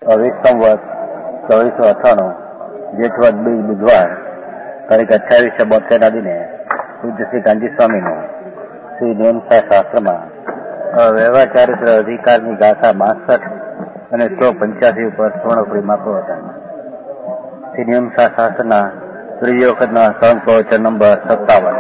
22 સંવત 2498 જેઠવદ બીજ બુધવાર તારીખ 28/72 દિને પૂજ્ય શ્રી ગાંધી સ્વામીનું શ્રી નિયમસા શાસ્ત્રમાં વ્યવહાર ચારિત્ર અધિકારની ગાથા 62 અને 185 ઉપર પૂર્ણપુરી માપો હતા. શ્રી નિયમસા શાસ્ત્રના ત્રીજી વખતના સંત પ્રવચન નંબર 57.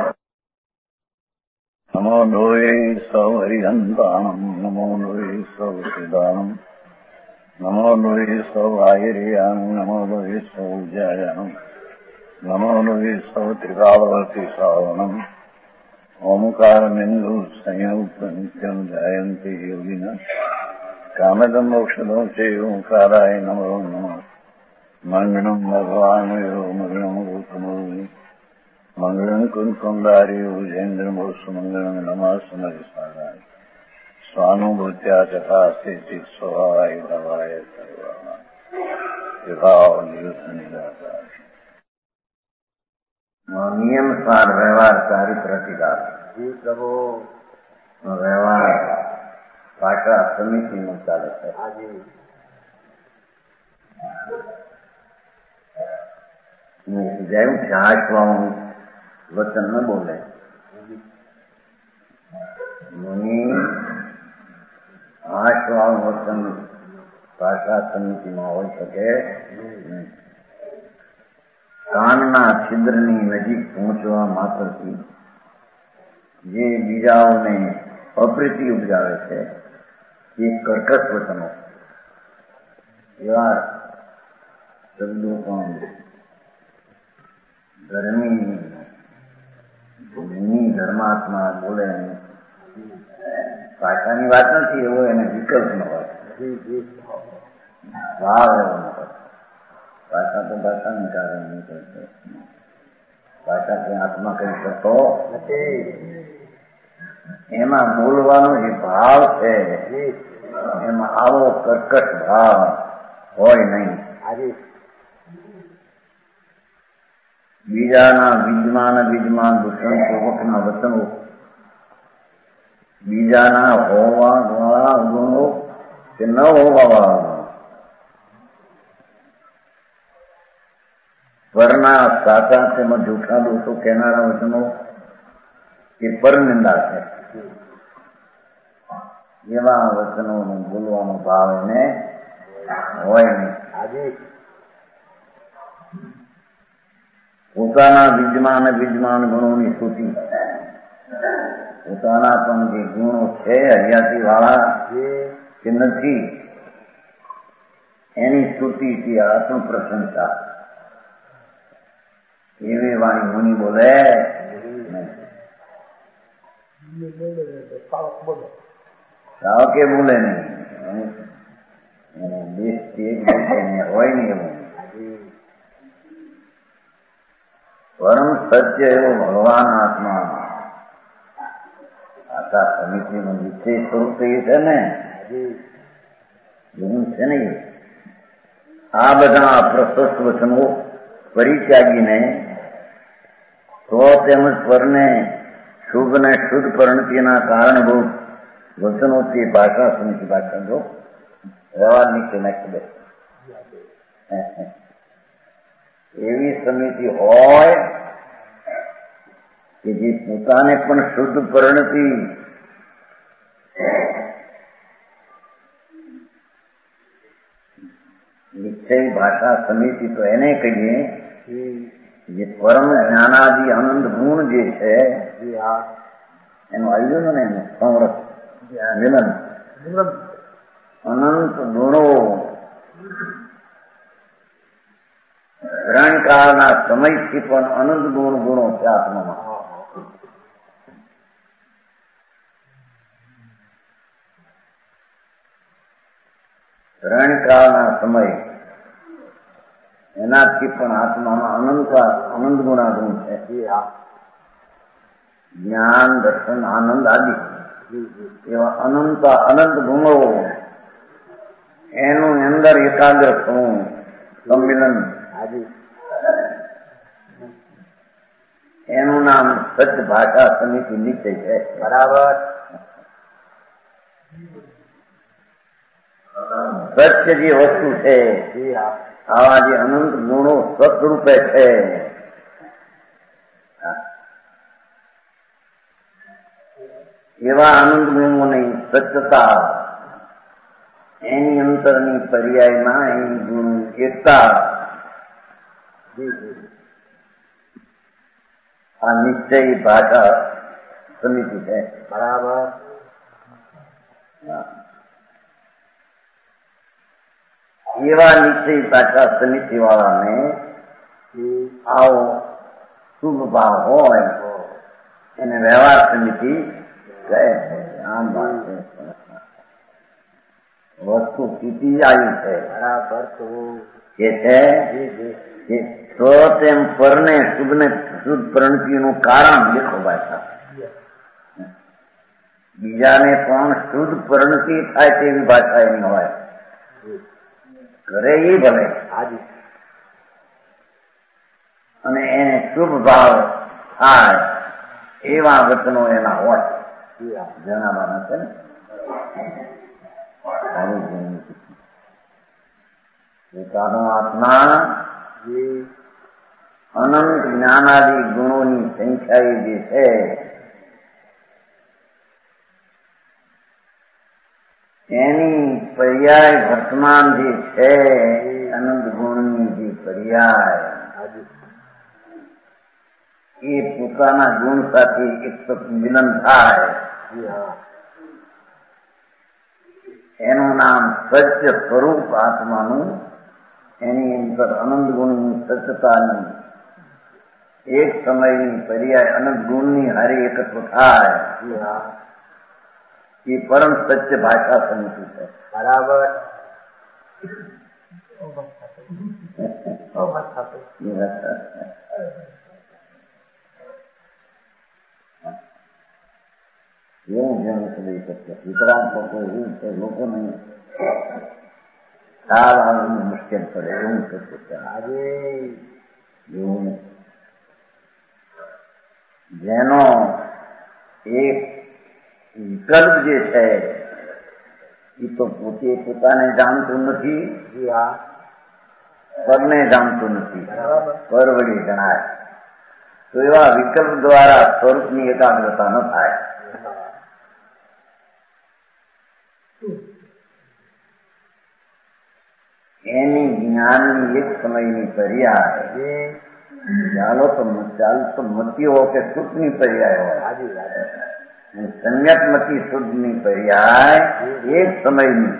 નમો નોએ સૌ હરિહંતાણમ, નમો નોએ સૌ સિદ્ધાણમ, નમો નોએ સૌ આયર્યાણમ, નમો નોએ સૌ જયાણમ, નમો નોએ સૌ ત્રિકાળવતી શ્રાવણમ. ઓમકાર બિંદુ સંયુક્ત નિત્યમ જાયંતી યોગિના કામદમ મોક્ષદો છે ઓંકારાય નમો નમઃ. મંગળમ ભગવાન મંગળમ ગૌતમો મંગળમ કુંકુંડારી ઉજેન્દ્રમો સુમંગળમ નમાસ્મય સારાય સ્વાનુભૂત્યા તથા સ્થિતિ સ્વભાવાય ભવાય સર્વા વિભાવ નિયુક્ત નિરાકાર. નિયમ સાર વ્યવહાર ચારિત્ર અધિકાર પ્રભુ વ્યવહાર ભાષા સમિતિનું ચાલે છે. જેમ ચાહવાનું વચન ન બોલે હાશવાળું વચન ભાષા સમિતિમાં હોઈ શકે નહીં. કાનના છિદ્રની નજીક પહોંચવા માત્રથી જે બીજાઓને અપ્રીતિ ઉપજાવે છે એ કર્કશ વચનો એવા શબ્દો પણ ધર્માત્મા બોલે. ભાષાની વાત નથી, એવો એને વિકલ્પ ન હોય, ભાવ એવો ન હોય. ભાષા તો ભાષાને કારણે નીકળશે. ભાષા કે આત્મા કહી શકતો એમાં બોલવાનો જે ભાવ છે એમાં આવો કર્કશ ભાવ હોય નહીં. બીજાના વિદ્યમાન દુષ્ણ પૂર્વકના વચનો, બીજાના હોવા વાળા ગુણો કે ન હોવા વાળા પરના સાચા તેમાં જૂઠા દોષો કહેનારા વચનો એ પરનિંદા છે. એવા વચનોનું બોલવાનો ભાવ એને હોય નહીં. પોતાના વિદ્યમાન ગુણોની સ્તુતિ, પોતાના પણ જે ગુણો છે હરિયાતી વાળા કે નથી એની સ્તુતિથી આત્મ પ્રશંસા એવી વાણી મુનિ બોલે. સાવકે બોલે નહીં. દેશથી એક હોય નહીં એવું. પરમ સત્ય એવો ભગવાન આત્મા આખા સમિતિનું વિશેષ સ્વરૂપ એ છે ને, એવું છે ને. આ બધા પ્રશસ્ત વચનો પરિત્યાગીને તો તેમજ પરને શુભ ને શુદ્ધ પરિણતિના કારણભૂત વચનોથી ભાષા સમિતિ ભાષા જો વ્યવહારની કે નાખી દે એવી સમિતિ હોય કે જે પોતાને પણ શુદ્ધ પરિણતિ નિશ્ચય ભાષા સમિતિ તો એને કહીએ જે પરમ જ્ઞાનાદિ આનંદ ગુણ જે છે એનું આવ્યું ને એનું સંવૃત વિલન અનંત ગુણો રણકાળના સમયથી પણ અનંત ગુણો છે આત્મામાં. રણકાળના સમય એનાથી પણ આત્મામાં અનંત ગુણાગુણ છે. જ્ઞાન દર્શન આનંદ આદિ એવા અનંત ગુણો એનું અંદર એકાગ્ર થવું સંમિલન એનું નામ સત્ય ભાષા સમિતિ નિશ્ચય છે. બરાબર. સત્ય જે વસ્તુ છે આવા જે અનંત ગુણો સતરૂપે છે એવા આનંદ ગુણોની સત્યતા એની અંતરની પર્યાયમાં એની ગુણ એકતા આ નિશ્ચય ભાષા સમિતિ છે. બરાબર. એવા નિશ્ચય ભાષા સમિતિ વાળાને આવો શુભ ભાવ હોય એને વ્યવહાર સમિતિ કહે છે. આમ વાત છે. વસ્તુ સીધી આવી છે. બરાબર. કે છે તો તેમ પરને શુદ્ધ પ્રણતિનું કારણ દેખો ભાષા. બીજાને પણ શુદ્ધ પ્રણતિ થાય તેવી ભાષા એની હોય. કરે એ ભલે અને એને શુભ ભાવ થાય એવા વચનો એના હોય જણાવવાના છે ને. પોતાનો આત્મા અનંત જ્ઞાનાદિ ગુણોની સંખ્યા જે છે એની પર્યાય વર્તમાન જે છે અનંત ગુણની જે પર્યાય એ પોતાના ગુણ સાથે એક મિલન થાય એનું નામ સત્ય સ્વરૂપ આત્માનું. એની અંદર અનંત ગુણની સત્યતાની એક સમયની પર્યાય અનંત ગુણની હારે એકત્વ થાય એ પરમ સત્ય ભાષા સમિતિ છે. બરાબર. એવું જેવું કરી શકશે. વિતરાગ લોકો એવું છે લોકોને ખ્યાલ આવવાનું મુશ્કેલ પડે એવું થશે. આજે એવું જેનો એક વિકલ્પ જે છે એ તો પોતે પોતાને જાણતું નથી, પરને જાણતું નથી, પર વળી જણાય તો એવા વિકલ્પ દ્વારા સ્વરૂપની એકાગ્રતા ન થાય. એની જ્ઞાનની એક સમયની પર્યાય ચાલો તો મતી હો કે સુખની પર્યાય હોય, સમ્યક મતી શુદ્ધની પર્યાય એક સમયની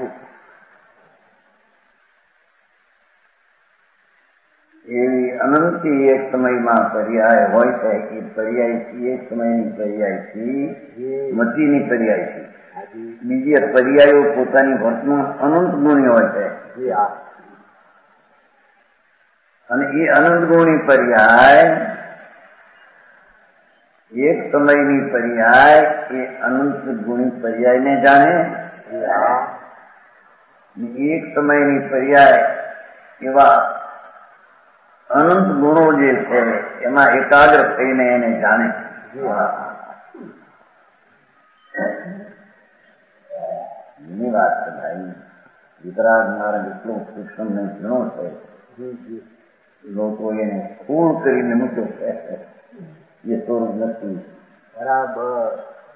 એવી અનંતી એક સમયમાં પર્યાય હોય છે. એ પર્યાયથી એક સમયની પર્યાયથી મતીની પર્યાયથી બીજી પર્યાયો પોતાની વર્તમાન અનંત ગુણી હોય છે અને એ અનંત ગુણી પર્યાય એક સમયની પર્યાય એ અનંત ગુણી પર્યાયને જાણે. એક સમયની પર્યાય એવા અનંત ગુણો જે છે એમાં એકાગ્ર થઈને એને જાણે. એની વાત છે ભાઈ. વિતરાગ માર્ગ એટલો સૂક્ષ્મ ને ઘણો છે. લોકો એને સ્થૂળ કરીને મૂક્યો છે. એ સ્વરૂપ નથી. બરાબર.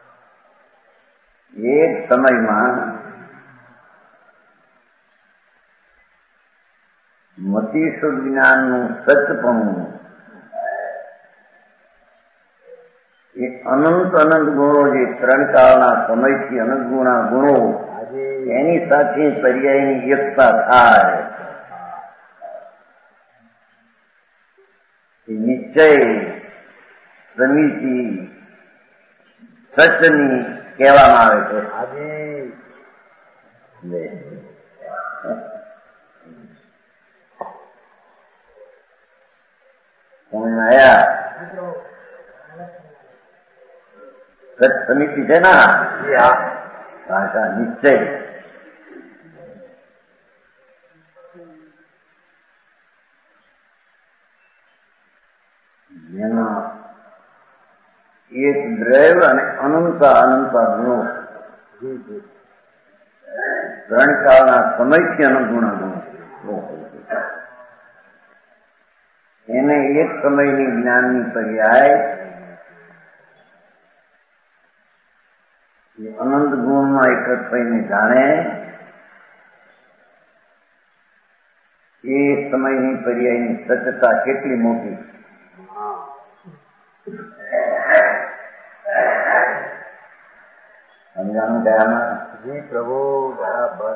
એક સમયમાં મતિ શુદ્ધ જ્ઞાનનું સચપણું એ અનંત ગુણો જે ત્રણ કાળના સમયથી અનંત ગુણો એની સાથે પર્યાયની એકતા થાય. નિશ્ચય સમિતિ સચની કહેવામાં આવે છે. આયા સચ સમિતિ છે ને ભાષા નિશ્ચય જેમાં એક દ્રવ્ય અને અનંત ગુણો ત્રણ કાળના સમયથી અનંત ગુણા ગુણ એને એક સમયની જ્ઞાનની પર્યાય અનંત ગુણમાં એકત્ર થઈને જાણે એ સમયની પર્યાયની સત્યતા કેટલી મોટી. સમજાણું કયામાં? જી પ્રભુ, બરાબર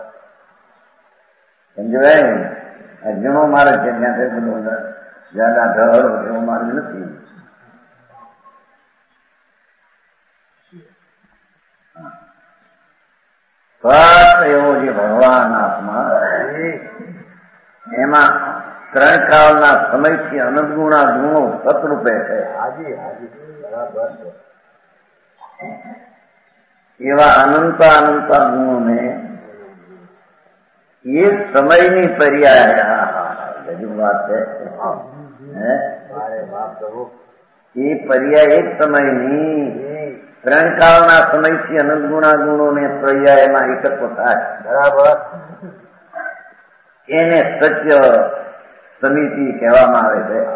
સમજવાય ને. ઘણો માર્ગ છે ત્યાં બધું જ્યાદા ઢળ એવો માર્ગ નથી. એવો જે ભગવાન આત્મા એમાં ત્રણ કાળના સમયથી અનંત ગુણા ગુણો સતરૂપે છે. એવા અનંતા અનંતા ગુણોને એક સમયની પર્યાય હજુ વાત છે. એ પર્યાય એક સમયની ત્રણ કાળના સમયથી અનંત ગુણા ગુણોને પર્યાયમાં એકત્વ થાય. બરાબર. એને સત્ય સમિતિ કહેવામાં આવે છે.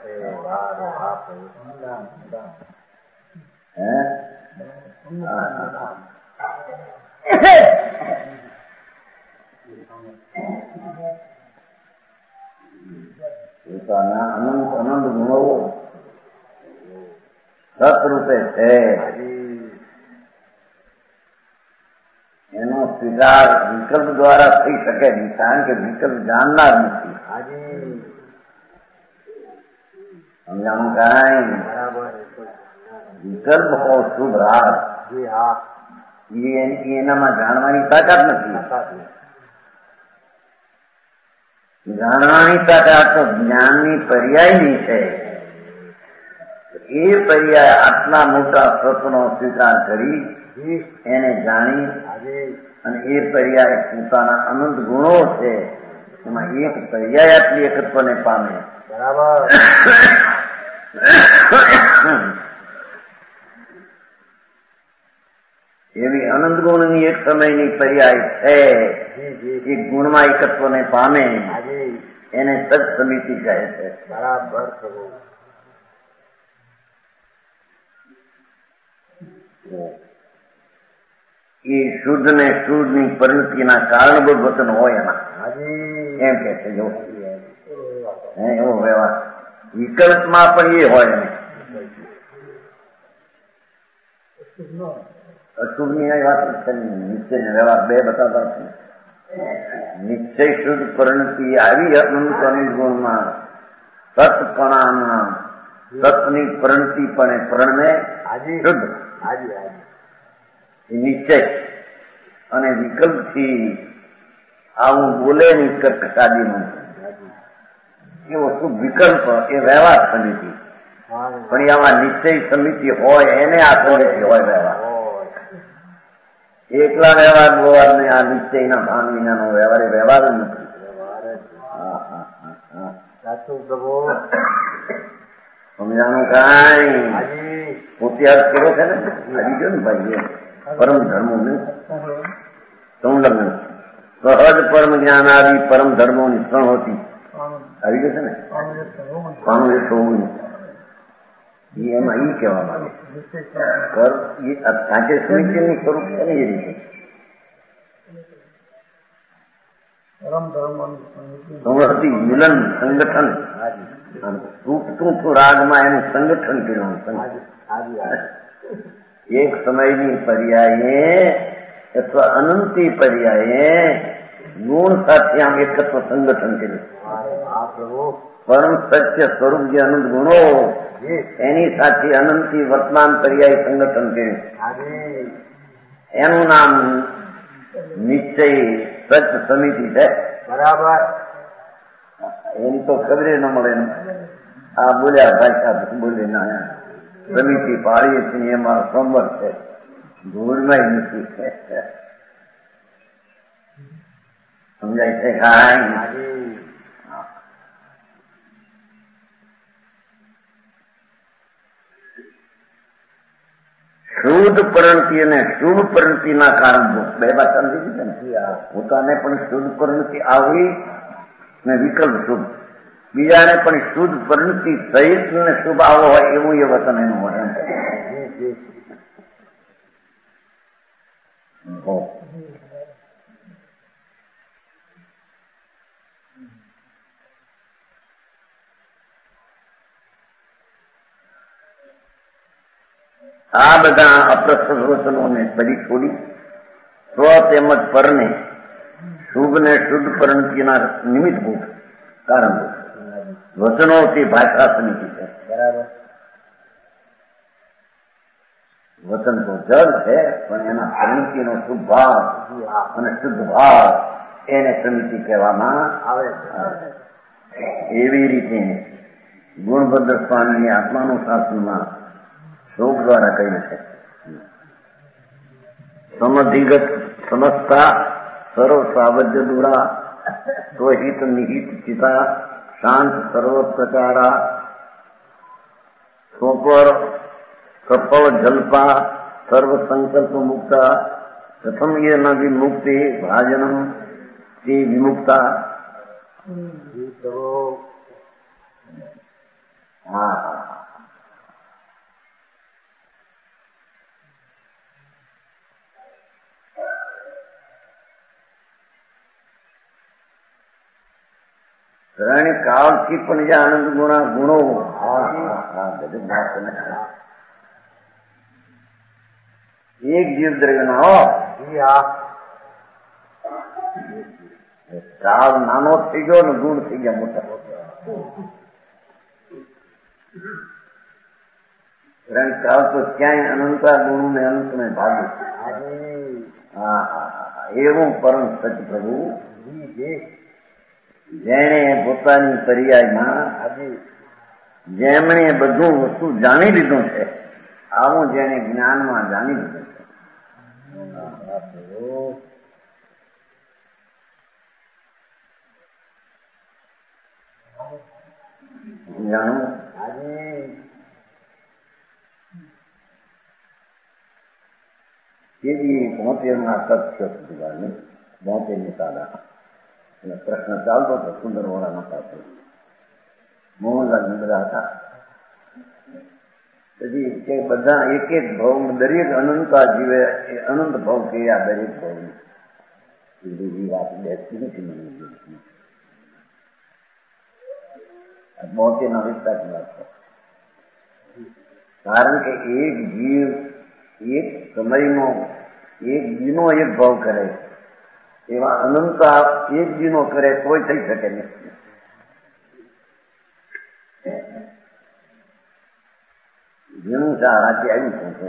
પોતાના અનંત અનંત ગુણો સતરૂપે છે. એનો સ્વીકાર વિકલ્પ દ્વારા થઈ શકે નહીં, કારણ કે વિકલ્પ જાણનાર નથી. સમજાણું કાંઈ? વિકલ્પ હો શુભ રાગ એનામાં જાણવાની તાકાત નથી. જાણવાની તાકાત તો જ્ઞાનની પર્યાયની છે. એ પર્યાય આટલા મોટા તત્વનો સ્વીકાર કરી એને જાણી અને એ પર્યાય પોતાના અનંત ગુણો છે એમાં એક પર્યાય આટલી એકત્વને પામે. બરાબર. એવી અનંત ગુણની એક સમયની પર્યાય છે. એક ગુણમાં એકત્વને પામે એને સત સમિતિ કહે છે. બરાબર. એ શુદ્ધ ને શુદ્ધ ની પરિણતિના કારણભૂત વચન હોય એમાં એમ કે છે. જો એવો વ્યવહાર વિકલ્પમાં પણ એ હોય ને અશુભની વાત છે. નિશ્ચય ને વ્યવહાર બે બતાવતા છે. નિશ્ચય શુદ્ધ પરિણતિ આવી અનંત અનંત ગુણમાં સતપણામાં સતની પરિણતિ પણ પરણને શુદ્ધ નિશ્ચય અને વિકલ્પથી આવું બોલે ની કર્કશાદીનું એવો શુભ વિકલ્પ એ વ્યવહાર સમિતિ. પણ આમાં નિશ્ચય સમિતિ હોય એને આ સમિતિ હોય વ્યવહાર. એકલા વ્યવહાર બોવા ને આ નિશ્ચયના ભાન વિનાનો વ્યવહાર એ વ્યવહાર જ નથી. સાચું પ્રભુ. સમજાણું કાંઈ? પોતે અર્થ કેવો છે ને હજી જો ને ભાઈ પરમ ધર્મો ને સંલગ્ન સહજ પરમ જ્ઞાન આદિ પરમ ધર્મો ની ક્ષણ હોતી આવી ગયું છે ને પાનું એક હોવું એમાં ઈ કહેવામાં આવે સાચે સુનિશ્ચિતનું સ્વરૂપ છે ને એ રીતે સંવૃત્તિ મિલન સંગઠન તૂટતું રાગમાં એનું સંગઠન કર્યું. એક સમયની પર્યાયે અથવા અનંતી પર્યાયે ગુણ સાથે આમ એકત્વ સંગઠન કર્યું. પરમ સત્ય સ્વરૂપ જે અનંત ગુણો એની સાથે અનંતી વર્તમાન પર્યાય સંગઠન કર્યું. એનું નામ નિશ્ચય સત્ય સમિતિ છે. બરાબર. એમ તો ખબર ન મળે. આ બોલ્યા ભાષા બોલે ના સમિતિ પાડીએ છીએ એમાં સંવર છે ધૂળમાં નથી. સમજાય છે કાંઈ? શુદ્ધ શુદ્ધ પરિણતિ અને શુભ પરિણતિના કારણ બે વાત સમજી છે ને. પોતાને પણ શુદ્ધ પરિણતિ આવી ને વિકલ્પ શુભ, બીજાને પણ શુદ્ધ પરિણતિ સહિત ને શુભ આવો હોય એવું એ વતન એનું વર્ણન કરે. આ બધા અપ્રસ્ત વચનોને ફરી છોડી સ્વ તેમજ પરને શુભ ને શુદ્ધ પરિણતિના નિમિત્તભૂત કારણભૂત વચનોથી ભાષા સમિતિ છે. બરાબર. વચન તો જળ છે, પણ એના પરિણતિનો શુભ ભાવ અને શુદ્ધ ભાવ એને સમિતિ કહેવામાં આવે છે. એવી રીતે ગુણભદ્ર સ્વામીની આત્માનુશાસનમાં શોક દ્વારા કહ્યું છે. સમધિગત સમજતા સર્વ સાવજ્ય દુરા સ્વહિત નિહિત ચિતા શાંત સર્વ પ્રચારા સોપર કપળ જલ્પા સર્વ સંકલ્પ મુક્તા પ્રથમ એ ન વિમુક્તિ ભાજનમ તે વિમુક્તા. હા, રણ કાળથી પણ જે આનંદ ગુણો એક જીવ દ્રવ્ય ના હો. કાળ નાનો થઈ ગયો ને ગુણ થઈ ગયા મોટા. રણ કાળ તો ક્યાંય અનંતા ગુણો ને અનંત ને ભાગ્યું. એવું પરમ સચ પ્રભુ જેણે પોતાની પર્યાયમાં જેમણે બધું વસ્તુ જાણી લીધું છે, આવું જેને જ્ઞાનમાં જાણી લીધું છે. જાણવું તેથી 72 તથ્ય સુધારને 72 સાદા પ્રશ્ન ચાલતો હતો સુંદરવાળાના પાસે. મોહનલાલ બધા હતા. પછી કે બધા એક એક ભાવ દરેક અનંતા જીવે એ અનંત ભાવ કે આ દરેક ભાવ બીજી વાત બેસતી નથી. મને 72 વિસ્તારની વાત છે. કારણ કે એક જીવ એક સમયનો એક દીનો એક ભાવ કરે, એવા અનંતા એક દીનો કરે કોઈ થઈ શકે નથી. જેનું સા આજે આવ્યું છે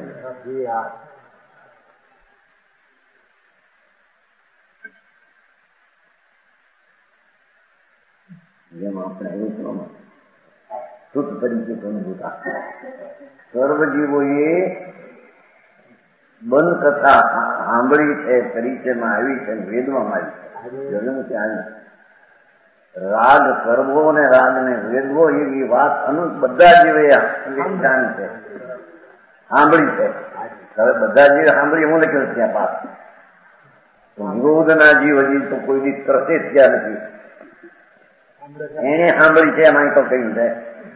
જેમ આપણે આવ્યું શુદ્ધ તરીકે અનુભૂતા સર્વજીવોએ બંધ કથા સાંભળી છે, પરિચયમાં આવી છે, વેદમાં આવી છે. જન્મ ત્યાં રાગ કરવો ને રાગ ને વેદવો એવી વાત અનંત બધા જીવે જાણી છે, સાંભળી છે. હવે બધા જીવે સાંભળી એવું લખ્યું ત્યાં પાસ. નિરોધના જીવ હજી તો કોઈ બી તરસે જ ત્યાં નથી. એને સાંભળી છે એમાં તો કહ્યું છે.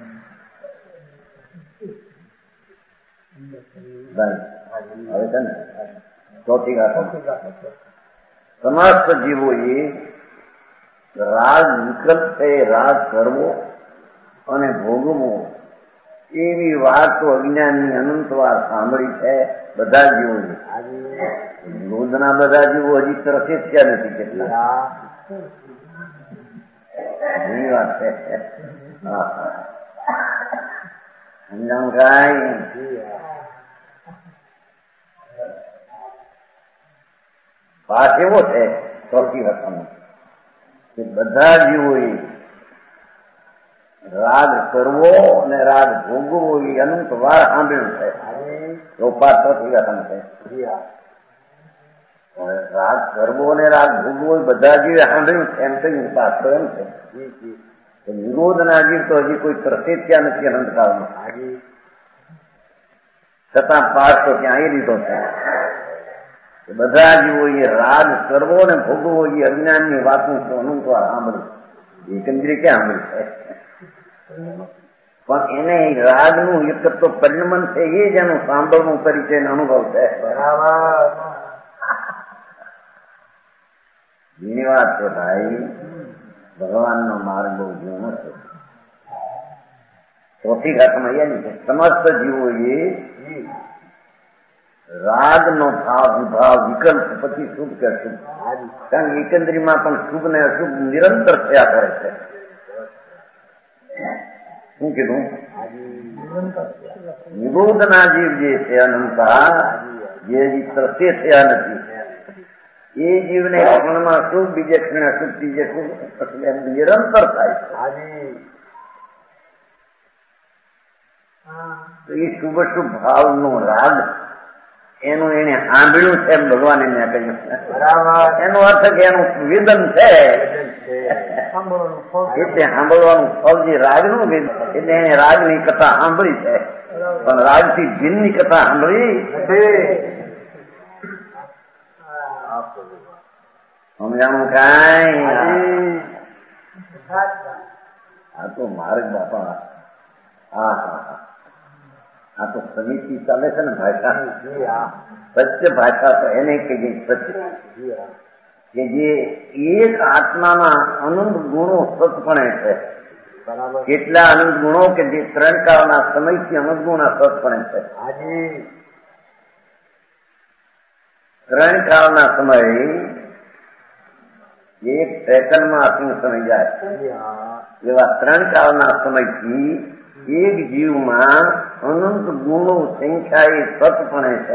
હવે છે ને ચોથી ગાથો સમસ્ત જીવોએ રાગ વિકલ્પ છે, રાગ કરવો અને ભોગવો એવી વાત તો અજ્ઞાનની અનંત વાર સાંભળી છે બધા જીવોએ. રોજના બધા જીવો હજી તરફે જ ત્યાં નથી. કેટલા ઘણી વાત છે. સમજાણ કાંઈ વાત એવો છે ચોથી વખતનો કે બધા જીવોએ રાગ કરવો અને રાગ ભોગવો એ અનંત વાર સાંભળ્યું છે. તો પાર ચોથી વખત છે. રાગ કરવો અને રાગ ભોગવો બધા જીવે સાંભળ્યું છે એમ કહ્યું પાર તો એમ છે. નિરોધ ના જીવ તો હજી કોઈ તરસે ત્યાં નથી અનંતકાળમાં. છતાં પાસ તો ત્યાં એ લીધો છે બધા જીવો એ રાગ કરવો ને ભોગવો એ અજ્ઞાનની વાતો તો અનંતવાર સાંભળ્યું એકંદરી ક્યાં સાંભળ્યું છે પણ એને રાગનું એક તો પરિણમન છે એ જ એનું સાંભળવું પરિચય અનુભવ છે. એની વાત છે ભાઈ, ભગવાનનો માર્ગ બહુ જૂનો છે. ચોથી ઘાટમાં એની છે સમસ્ત જીવોએ રાગનો ભાવ વિભાવ વિકલ્પ પછી શુભ કે અશુભ, કારણ કે એકંદરીમાં પણ શુભ ને અશુભ નિરંતર થયા કરે છે. શું કીધું? નિબોધના જીવ જે છે અનંતા, જે ત્રસે થયા નથી એ જીવને ક્ષણમાં શુભ, બીજે ક્ષણે અશુભ, ત્રીજે શુભ નિરંતર થાય છે. તો એ શુભ શુભ ભાવનો રાગ એનું એને સાંભળ્યું છે એમ ભગવાન એને કહ્યું. એનો અર્થ કે એનું વેદન છે એટલે સાંભળવાનું ફળ જે રાગનું વેદન એટલે એને રાગની કથા સાંભળી છે, પણ રાગથી ભિન્નની કથા સાંભળી સમજાણું કાંઈ? આ તો માર્ગ બાપા, આ તો સમિતિ ચાલે છે ને ભાષા, સત્ય ભાષા તો એને કહીએ સત્ય, કે જે એક આત્માના અનંત ગુણો સતપણે છે. કેટલા અનંત ગુણો કે જે ત્રણ કાળના સમયથી અનંત ગુણો સતપણે છે. ત્રણ કાળના સમય એક સેકન્ડમાં આટલું સમય જાય એવા ત્રણ કાળના સમયથી એક જીવમાં અનંત ગુણો સંખ્યા એ સતપણે છે.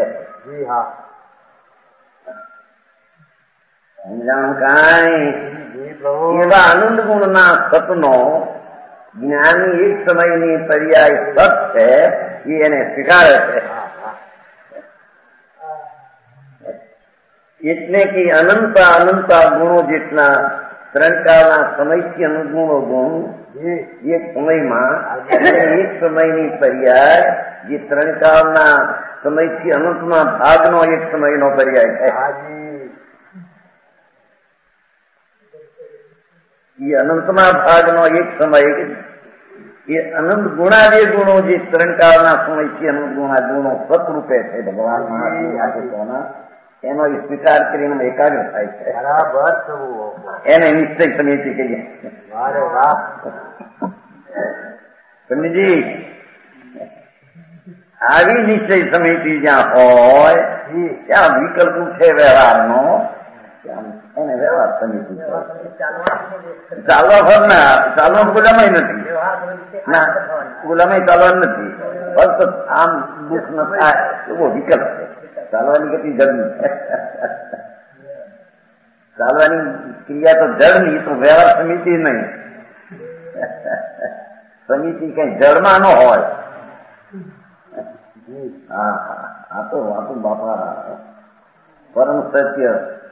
સમજાણું કાંઈ? એવા અનંત ગુણના સતનો જ્ઞાની એક સમયની પર્યાય સત છે એ એને સ્વીકારે છે. એટલે કે અનંતા ગુણો જેટલા ત્રણ કાળના સમયથી અનુગુણો ગુણ એક સમયમાં એક સમયની પર્યાય જે ત્રણ કાળના સમયથી અનંતમાં ભાગનો એક સમયનો પર્યાય છે. એ અનંતમાં ભાગનો એક સમય એ અનંત ગુણાદે ગુણો જે ત્રણ કાળના સમયથી અનંત ગુણો સતરૂપે છે ભગવાન એનો સ્વીકાર કરીને એકાગ્ર થાય છે. એને નિશ્ચય સમિતિ કહીએ. સમજી? આવી નિશ્ચય સમિતિ જ્યાં હોય ત્યાં વિકલ્પ છે વ્યવહારનો, એને વ્યવહાર સમિતિ ચાલવા ફર ના ચાલવા ગુલામાય નથી ના, ગુલામાય ચાલવા નથી, ફક્ત આમ દુઃખ ન થાય એવો વિકલ્પ છે. ચાલવાની ગતિ જડની, ચાલવાની ક્રિયા તો જડની, તો વ્યવહાર સમિતિ નહીં. સમિતિ કઈ જળમાં ન હોય. આ તો બાપા પરમ સત્ય,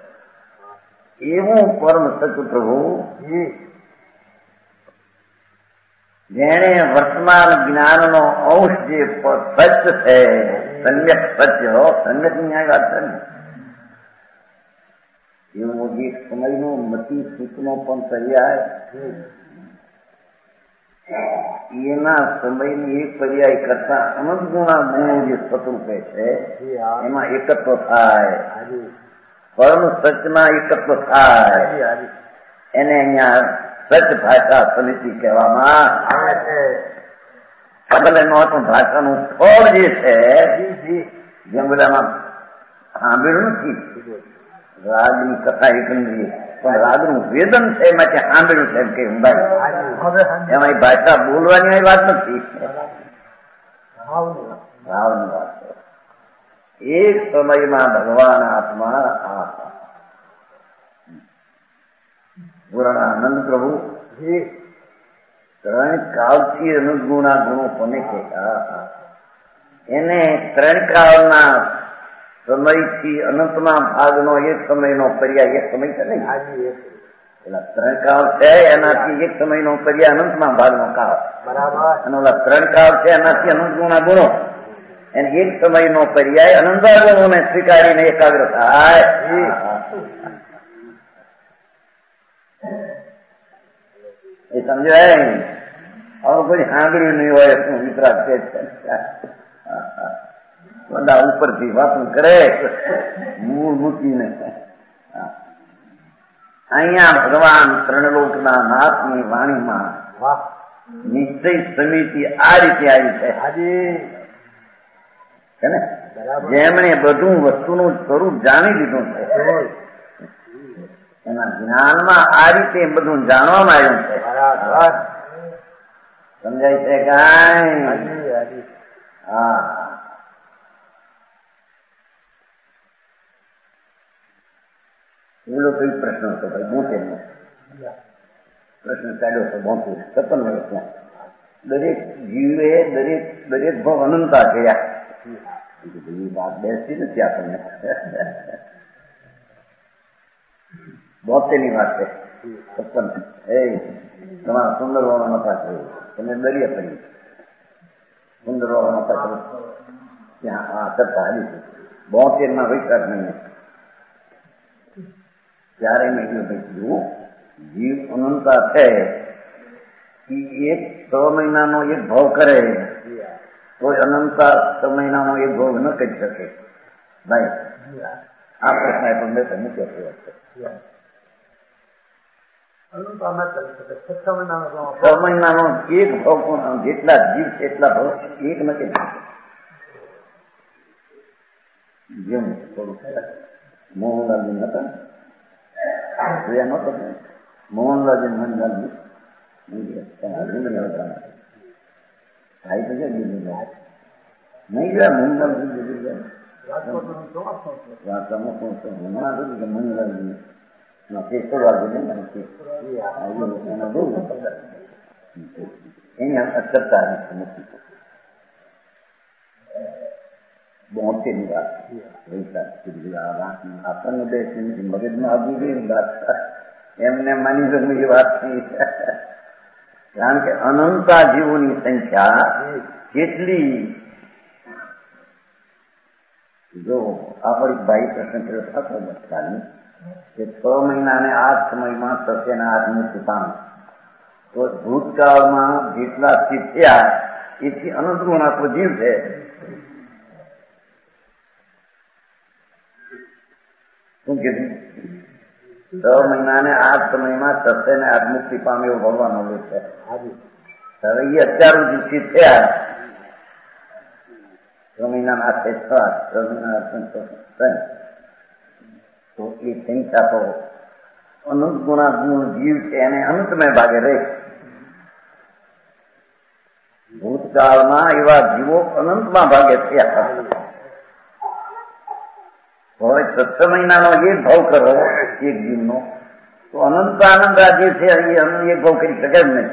એવું પરમ સત્ય પ્રભુ જેણે વર્તમાન જ્ઞાનનો અંશ જે સત્ય છે, સમ્યક સત્ય, સમ્યક ન્યાય વાત છે ને, એવો એક સમયનો મતિ સુખનો પણ પર્યાય એના સમયની એક પર્યાય કરતા અનંત ગુણા ગુણો જે સ્વરૂપે છે એમાં એકત્વ થાય, પરમ સચમાં એકત્વ થાય. એને અહીંયા સચ ભાષા સમિતિ કહેવામાં આવે છે. નો પણ ભાષાનું ફળ જે છે જેમ બધામાં સાંભળ્યું નથી રાગની કથા એકંદરી, પણ રાગનું વેદન છે એમાં કે સાંભળ્યું છે એમ કે એમાં ભાષા બોલવાની વાત નથી, ભાવની વાત છે. એક સમયમાં ભગવાન આત્મા પૂર્ણાનંદ પ્રભુ ત્રણ કાળથી અનુગુણા ગુણો કોને કહેતા? એને ત્રણ કાળના સમયથી અનંતમાં ભાગનો એક સમયનો પર્યાય, એક સમય છે ને પેલા ત્રણ કાળ છે એનાથી એક સમયનો પર્યાય અનંતમાં ભાગનો કાળ, અને ઓલા ત્રણ કાળ છે એનાથી અનંત ગુણા ગુણો અને એક સમયનો પર્યાય અનંતાગુણોને સ્વીકારીને એકાગ્ર થાય. એ સમજાય હવે કોઈ સાંભળ્યું નહીં હોય શું વિતરાગ છે. બધા ઉપરથી વાતું કરે મૂળ મૂકીને. અહીંયા ભગવાન ત્રણલોકના નાથની વાણીમાં નિશ્ચય સમિતિ આ રીતે આવી છે ને, જેમણે બધું વસ્તુનું સ્વરૂપ જાણી લીધું છે એના જ્ઞાનમાં આ રીતે બધું જાણવામાં આવ્યું છે. સમજાય છે કાંઈ? હા. એલો કઈ પ્રશ્ન હતો ભાઈ 72 પ્રશ્ન કાઢ્યો છે. 56 વર્ષના દરેક જીવે દરેક ભાવ અનંતા થયા. એ વાત બેસતી નથી આપણને. 72 વાત છે. 56 તમારા સુંદર વાળા નતા થયું, તમે દરિયા પડી સુંદર વાળા નતા થયું ત્યાં આ કરતા હાલી છે. 72 વૈશાખ મહિને ત્યારે મેં કીધું જીવ અનંતા છે એક 6 મહિનાનો એક ભાવ કરે તો અનંતા 6 મહિનાનો એક ભાવ ન કરી શકે. ભાઈ આ પ્રશ્ન પણ મેં મૂક્યો છે. 6 મહિનાનો એક ભાવ જેટલા જીવ છે એટલા ભાવ એક નથી. જેમ થોડું મોહનલાલજી હતા જોયા નતો મોહનલાલજી મોહનલાલજી ભાઈ તો છે નહીં ગયા મોહનલાલજી વાર્તામાં શું છે હમણાં સુધી કે મોહનલાલજી એની અસરતા નથી. 72 વાત આપણને બે મગજમાં આવી ગઈ વાત એમને માની શકું એ વાત નહીં. કારણ કે અનંતા જીવોની સંખ્યા કેટલી. જો આપણી ભાઈ પ્રશ્ન કર્યો હતો બચકાની કે 6 મહિનાને 8 સમયમાં સત્યના આત્મુક્તિ પામે તો ભૂતકાળમાં જેટલા સ્થિત થયા એથી અનંત ગુણાત્મ જીવ છે. શું કીધું? 6 મહિનાને 8 સમયમાં સત્યને આત્મુક્તિ પામે એવો ભગવાન અવરોધ છે. હવે એ અત્યાર સુધી થયા 6 મહિનાના 8 6 મહિના તો એ સંખ્યા તો અનંત ગુણાત્મક જીવ છે એને અનંતમય ભાગે રહે. ભૂતકાળમાં એવા જીવો અનંતમાં ભાગે થયા. હવે 6 મહિનાનો એક ભાવ કરો એક જીવનો તો અનંત આનંદ આ જે છે એ એક ભાવ કરી શકે જ નહીં.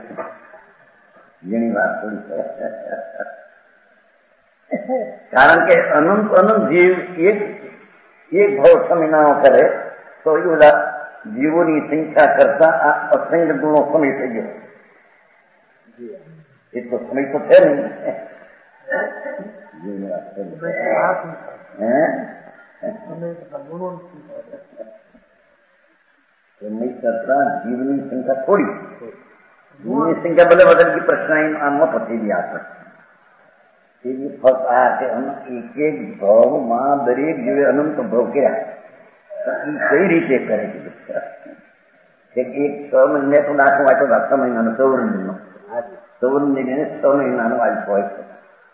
જેની વાત થોડી છે. કારણ કે અનંત જીવ એક ભાવ 6 મહિનાનો કરે તો એ બધા જીવોની સંખ્યા કરતા આ અસંખ્ય ગુણો સમય થઈ ગયો. એટલો સમય તો છે નહીં. સમય કરતા જીવની સંખ્યા થોડી. જીવની સંખ્યા ભલે બદલતી પ્રશ્ન આમાં પતી ગયા છે. ફક્ત આ કે એક એક ભાવમાં દરેક જીવે અનંત ભાવ કર્યા એ કઈ રીતે કરે છે? એક 6 મહિને તો દાખલો વાંચો 6 મહિનાનો સૌરંગનો 6 મહિનાનો આલ્પ હોય છે.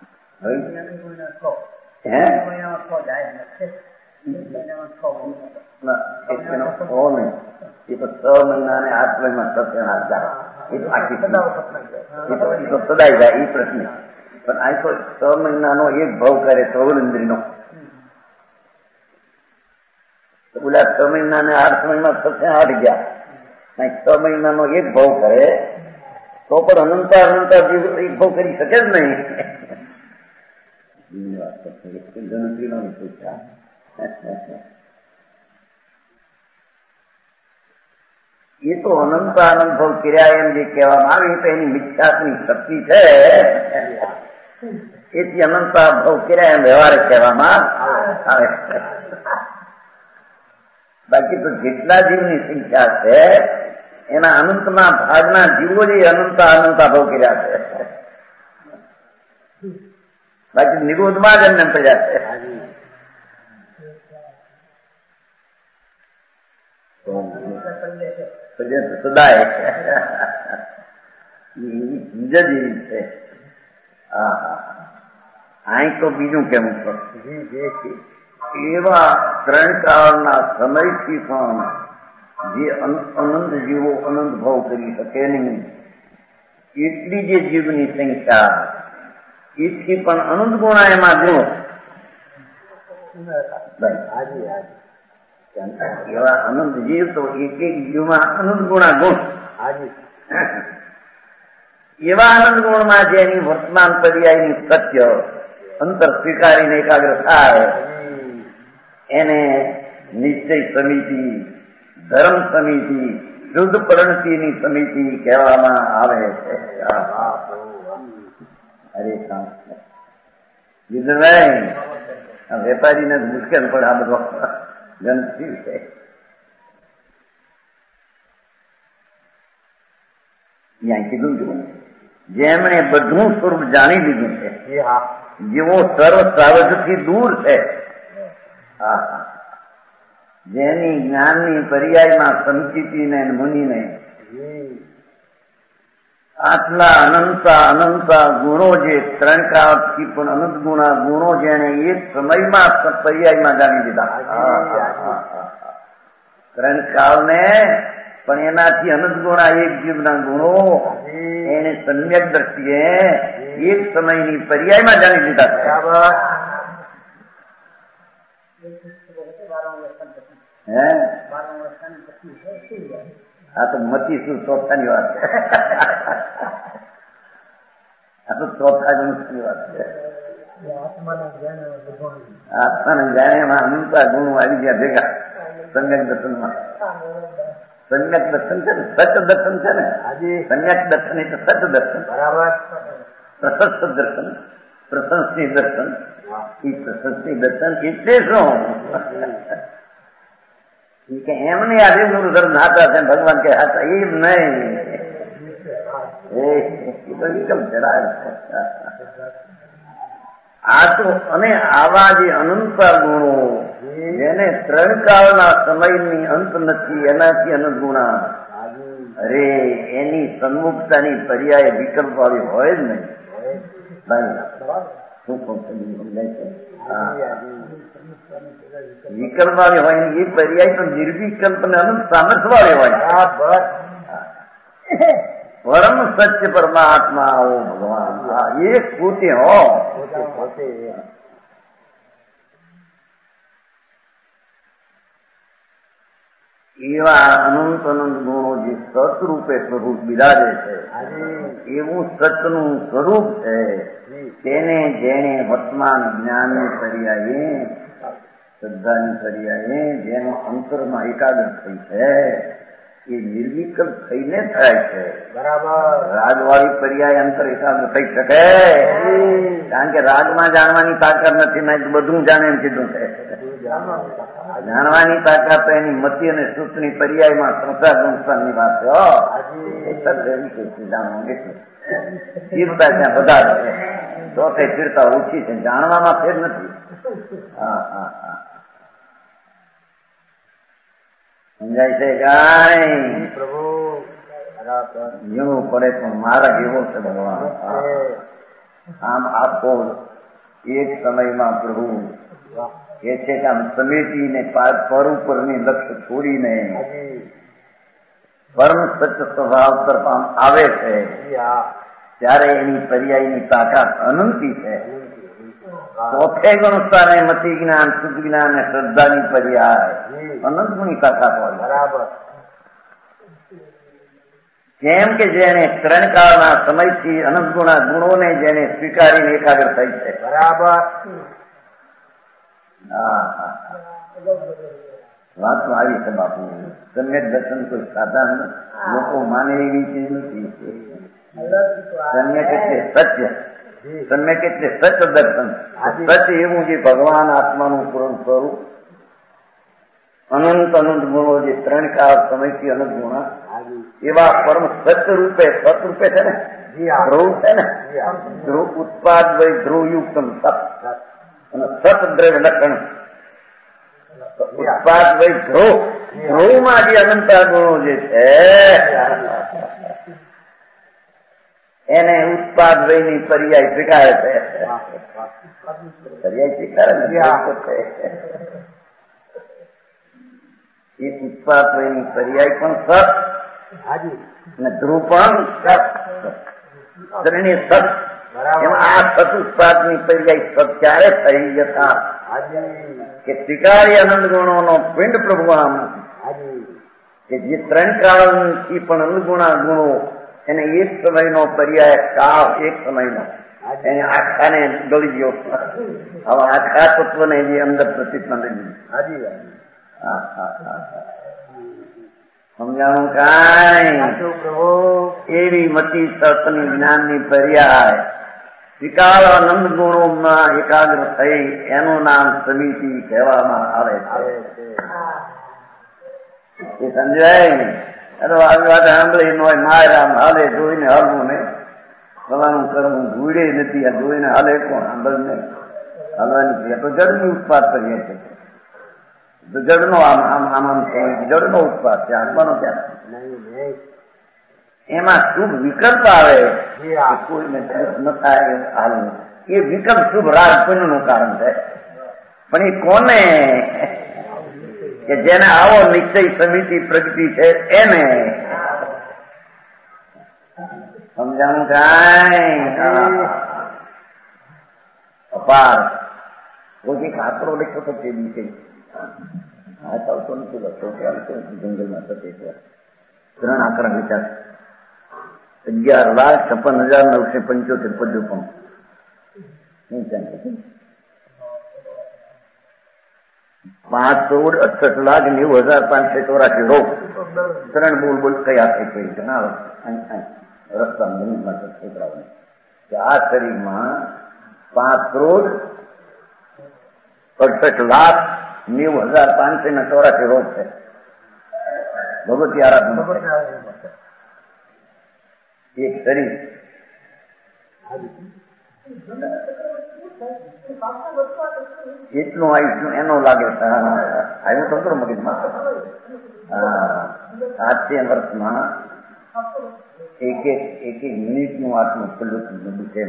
એ તો 6 મહિનાને 8 મહિના 7 જાય એ તો આખી સદાય જાય એ પ્રશ્ન. પણ આ તો 6 મહિનાનો એક ભાવ કરે સૌરંદ્રીનો તો બોલા 6 મહિનાને 8 મહિના 8 ગયા. 6 મહિનાનો એક ભાવ કરે તો પણ અનંતા જીવ એક ભાવ કરી શકે જ નહીં. ગણતરીનો પૂછ્યા એ તો અનંત આનંદ ભાવ કર્યા એમ જે કહેવામાં આવે તો એની મિથ્યાત્મક શક્તિ છે. એથી અનંતા ભાવ કર્યા એમ વ્યવહાર કહેવામાં આવે છે. બાકી તો જેટલા જીવની સંખ્યા છે એના અનંતના ભાગના જીવો જ અનંતા ભાવ કર્યા છે. બાકી નિરોધમાં જ એમને પડ્યા છે. સદાય ચીજ જ એવી છે. અહીં તો બીજું કેવું પડશે, એવા ત્રણ કાળના સમયથી પણ જે અનંત જીવો અનંત ભાવ કરી શકે નહીં એટલી જે જીવની સંખ્યા એથી પણ અનંત ગુણા એમાં ગુણ એવા અનંત જીવ તો એક જીવમાં અનંત ગુણા ગુણ એવા આનંદ ગુણમાં જેની વર્તમાન પર્યાયની સત્ય અંતર સ્વીકારીને એકાગ્ર થાય એને નિશ્ચય સમિતિ, ધર્મ સમિતિ, શુદ્ધ પરિણતિની સમિતિ કહેવામાં આવે છે. અરે વિધવાઈ વેપારીને મુશ્કેલ પડે આ બધો ગંભીર છે. ત્યાં કીધું છું જેમણે બધું સ્વરૂપ જાણી લીધું છે, જેવો સર્વ સાવજથી દૂર છે, જેની જ્ઞાનની પર્યાયમાં સંચિતિને મુનિને આટલા અનંતા ગુણો જે ત્રણ કાળથી પણ અનંત ગુણો જેને એક સમયમાં પર્યાયમાં જાણી લીધા. ત્રણ કાળને પણ એનાથી અનંત ગુણા એક જીવના ગુણો એને સમ્યક દ્રષ્ટિએ એક સમયની પર્યાયમાં જાણી લીધા છે. આ તો મતીશું ચોથાની વાત છે. આ તો ચોથા ગુણની વાત છે. આત્માને જાણે એમાં અનંતા ગુણો આવી ગયા ભેગા સમ્યક દર્શનમાં. સમ્યક દર્શન છે ને, સચ દર્શન છે ને. સમ્યક દર્શન એટલે સચ દર્શન, બરાબર. પ્રશસ્ત દર્શન, પ્રશંસની દર્શન. એ પ્રશંસની દર્શન એટલે શું કે એમને આજે ગુરુ ધર્મ હાથા છે ભગવાન કે હાથા એ નહીં. આ તો અને આવા જે અનંત ગુણો જેને ત્રણ કાળના સમયની અંત નથી એનાથી અનંત ગુણા, અરે એની સન્મુખતાની પર્યાય વિકલ્પ વાળી હોય જ નહીં. શું કહું સમજાય છે? વિકલ્પ વાળી હોય ને એ પર્યાય તો નિર્વિકલ્પ ને અનંત સામર્થ્ય વાળી હોય. પરમ સત્ય પરમાત્મા ઓ ભગવાન એક પોતે હો. એવા અનંત ગુણો જે સતરૂપે સ્વરૂપ બિરાજે છે એવું સતનું સ્વરૂપ છે. તેને જેને વર્તમાન જ્ઞાનની પર્યાયે શ્રદ્ધાની પર્યાયે જેનો અંતરમાં એકાગ્ર થઈ છે એ નિર્વિકલ્પ થઈને થાય છે. બરાબર. રાગવાળી પર્યાય અંતર એકાગ્ર થઈ શકે કારણ કે રાગમાં જાણવાની તાકાત નથી. મેં બધું જાણે એમ કીધું છે. જાણવાની તાકાત તો એની મતિ અને સૂત્રની પર્યાયમાં સંસાર સંસ્થાનની વાત છે. જાણવું એટલું સ્થિરતા ત્યાં વધારે છે, તો કઈ સ્થિરતા ઓછી છે. જાણવામાં ફેર નથી. સમજાય છે કાંઈ? પ્રભુ જીવવું પડે પણ મારા એવો છે ભગવાન. આમ આપો એક સમયમાં પ્રભુ એ છે કે આમ સમેટીને પર ઉપરની લક્ષ્ય છોડીને પરમ સત્ય સ્વભાવ તરફ આમ આવે છે ત્યારે એની પર્યાયની તાકાત અનંતી છે. ચોથે ગુણસ્થાને મતિ જ્ઞાન, શુદ્ધ જ્ઞાન અને શ્રદ્ધાની પર્યાય અનંત ગુણી તાકાત હોય. બરાબર. કેમ કે જેને ત્રણ કાળના સમયથી અનંત ગુણા ગુણોને જેને સ્વીકારીને એકાગ્ર થઈ છે. બરાબર. વાત તો આવી છે બાપુ. સમ્યક દર્શન કોઈ સાધારણ લોકો માને એવી ચીજ નથી. સમ્યક એટલે સત્ય. સમ્યક એટલે સચ દર્શન. સચ એવું જે ભગવાન આત્માનું પૂર્ણ સ્વરૂપ, અનંત અનંત ગુણો, જે ત્રણ કાળ સમયથી અનંત ગુણા, એવા પરમ સત રૂપે, સત રૂપે છે ને, ધ્રુવ છે ને, ધ્રુવ ઉત્પાદ વય ધ્રુવયુક્ત સત, અને સત દ્રવ્ય લક્ષણ ઉત્પાદ વય ધ્રુવ, ધ્રુવમાં જે અનંતા ગુણો જે છે એને ઉત્પાદ વયની પર્યાય સ્વીકારે છે. પર્યાય સ્વીકારે એ ઉત્પાદ વયની પર્યાય પણ સત અને ધ્રુવ પણ સત, ત્રણેય સત. એમાં આ સત ઉત્પાદ ની પર્યાય સત ક્યારે થઈ જતા કે સ્વીકાર્ય આનંદ ગુણોનો પિંડ પ્રભુ આમ કે જે ત્રણ કાળથી પણ અનુગુણા ગુણો એને એક સમયનો પર્યાય કાળ, એક સમયનો એને આખાને ગળી ગયો. હવે આખા તત્વને જે અંદર પ્રતિત નથી. સમજાણું કાંઈ? એવી મતી સતની જ્ઞાનની પર્યાય વિકાળ આનંદ ગુણોમાં એકાગ્ર થઈ એનું નામ સમિતિ કહેવામાં આવે છે. એ સમજાય ને? વાત સાંભળી હોય માયરામ હાલે જોઈને હાલવું નહીં, ફલાનું કરવું ભૂડે નથી, આ જોઈને હાલે કોણ સાંભળ નહીં, હાલવાની તો જડની ઉત્પાદ કરીએ છીએ. જડનો આમ જડનો ઉત્પાદ છે, આત્માનો ક્યાં? એમાં શુભ વિકલ્પ આવે, કોઈને ન થાય હાલવું, એ વિકલ્પ શુભ રાગ પુણ્યનું કારણ છે. પણ એ કોને? કે જેને આવો નિશ્ચય સમિતિ પ્રગતિ છે એને. સમજાણું કાંઈ? અપાર કોઈ ખાતરો લખ્યો તો તે દિવસે ચાલતો નથી લખતો, જંગલમાં થશે 3 આંકડા વિચાર 11,56,975 પદ્યો પણ 5,68,90,584 રોગ 3 બોલ કયા થઈ ગઈ જણાવો. રસ્તા જમીનમાં છોકરાઓને આ શરીરમાં 5,68,90,584 રોગ છે. ભગવતી આરાધના એક શરીર એટલું આયુષ્ય એનો લાગે. આવ્યું તો કરો મગજમાં. 700 વર્ષમાં એક મિનિટનું આટલું ખુલ્લું છે.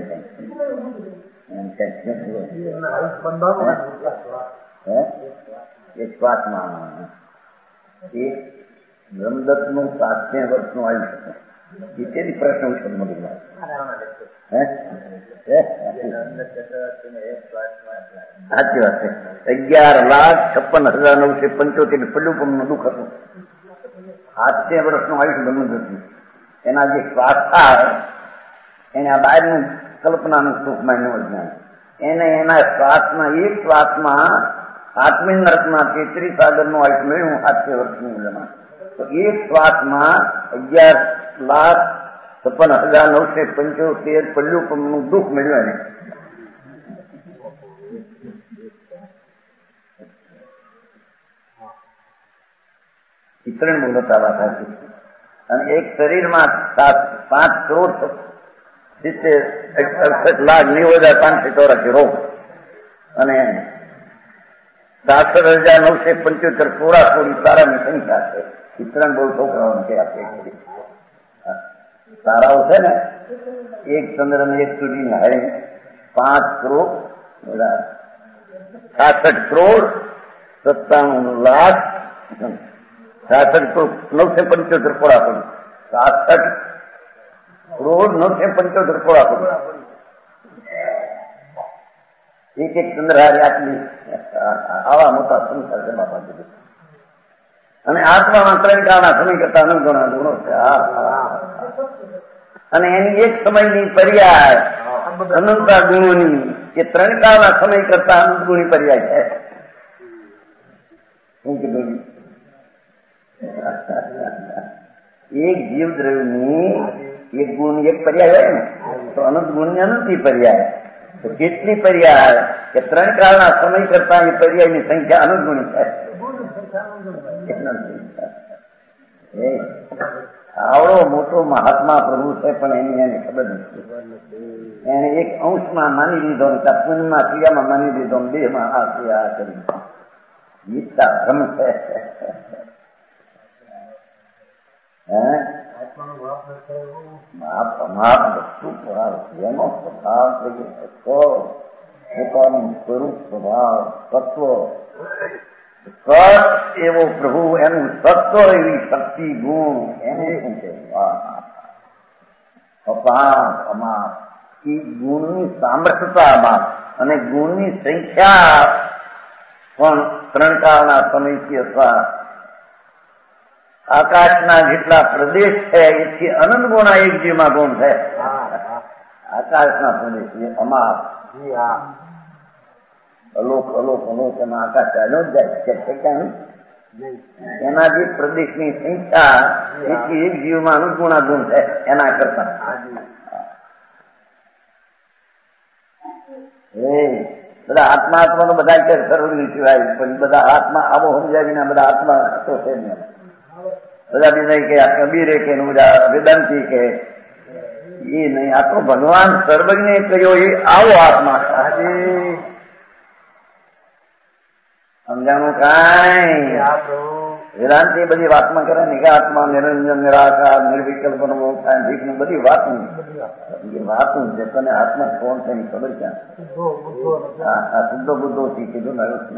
એક શ્વાસમાં એક બ્રહ્મદત્તનું 700 વર્ષનું આયુષ્ય. એ તેની પ્રશ્ન છે મગજમાં. સાચી વાત છે. 11,56,975 પેલું દુઃખ હતું. 700 વર્ષનું આયુષ્ય બનવું હતું. એના જે શ્વાસ થાય એને આ બહારનું કલ્પનાનું સુખ માન્યું જ્ઞાન એને એના શ્વાસમાં એક શ્વાસમાં આત્મીય નરકના 33 સાગરનું આયુષ્ય મળ્યું 700 વર્ષની ઉંમરમાં. તો એક શ્વાસમાં 11,56,975 પલ્લુકમનું દુઃખ મળ્યું એને. ચિત્રણ બોલતા વાત હતી. અને એક શરીરમાં 5,68,90,584 રોગ અને 67,975 સોળાસોળી તારાની સંખ્યા છે. ચિત્રણ બહુ છોકરાઓને કે આપે તારાઓ છે ને, એક ચંદ્ર ને એક સૂર્યને હારે 5,67,975 સોળાસોળી 67,975 સોળાસોળી એક ચંદ્ર હારે આટલી આવા મોટા સંખ્યા છે બાપા. અને આત્મામાં 3 કાળના સમય કરતા અનુગુણા ગુણો છે. અને એની એક સમયની પર્યાય અનંતા ગુણોની એ 3 કાળના સમય કરતા અનુગુણી પર્યાય છે. શું કીધું? એક જીવ દ્રવ્યની એક ગુણ એક પર્યાય હોય ને, તો અનંત ગુણની અનંતી પર્યાય. તો કેટલી પર્યાય કે 3 કાળના સમય કરતા એ પર્યાયની સંખ્યા અનંત ગુણી થાય. આવડો મોટો મહાત્મા પ્રભુ છે, પણ એને ખબર નથી. એને એક અંશમાં માની લીધો, પુણ્યમાં ક્રિયામાં માની લીધો, 2માં આ ક્રિયા કરી. ગીતા ભ્રમ છે. એનો સ્વભાવ પોતાનું સ્વરૂપ સ્વભાવ તત્વ સત એવો પ્રભુ, એનું સત્વ એવી શક્તિ ગુણ એને શું છે? અપાર અમાર એ ગુણની સામર્થ્યતામાં અને ગુણની સંખ્યા પણ 3 કાળના સમયથી અથવા આકાશના જેટલા પ્રદેશ છે એથી અનંત ગુણા એક જીવમાં ગુણ છે. આકાશના પ્રદેશ એ અમાર અલોક અલોક અલોક એમાં આકાશ ચાલ્યો જ જાય છે. એના જે પ્રદેશની સંખ્યા એથી એક જીવમાં અનંત ગુણા ગુણ છે એના કરતા. બધા આત્મા આત્મા તો બધા કે સર્વની સિવાય, પણ બધા આત્મા આવો સમજાવીને બધા આત્મા તો છે ને. બધા બીજા કે આ કબીરે કે બધા વેદાંતિ કે એ નહીં, આ તો ભગવાન સર્વજ્ઞ કર્યો એ આવો આત્મા. સમજાણું કાંઈ? વેદાંતિ બધી વાતમાં કરે ને કે આત્મા નિરંજન નિરાકાર નિર્વિકલ્પ સાયન્ટિફિક ની બધી વાતું છે. તને આત્મા કોણ છે એની ખબર ક્યાં? શુદ્ધો બુદ્ધો થી કીધું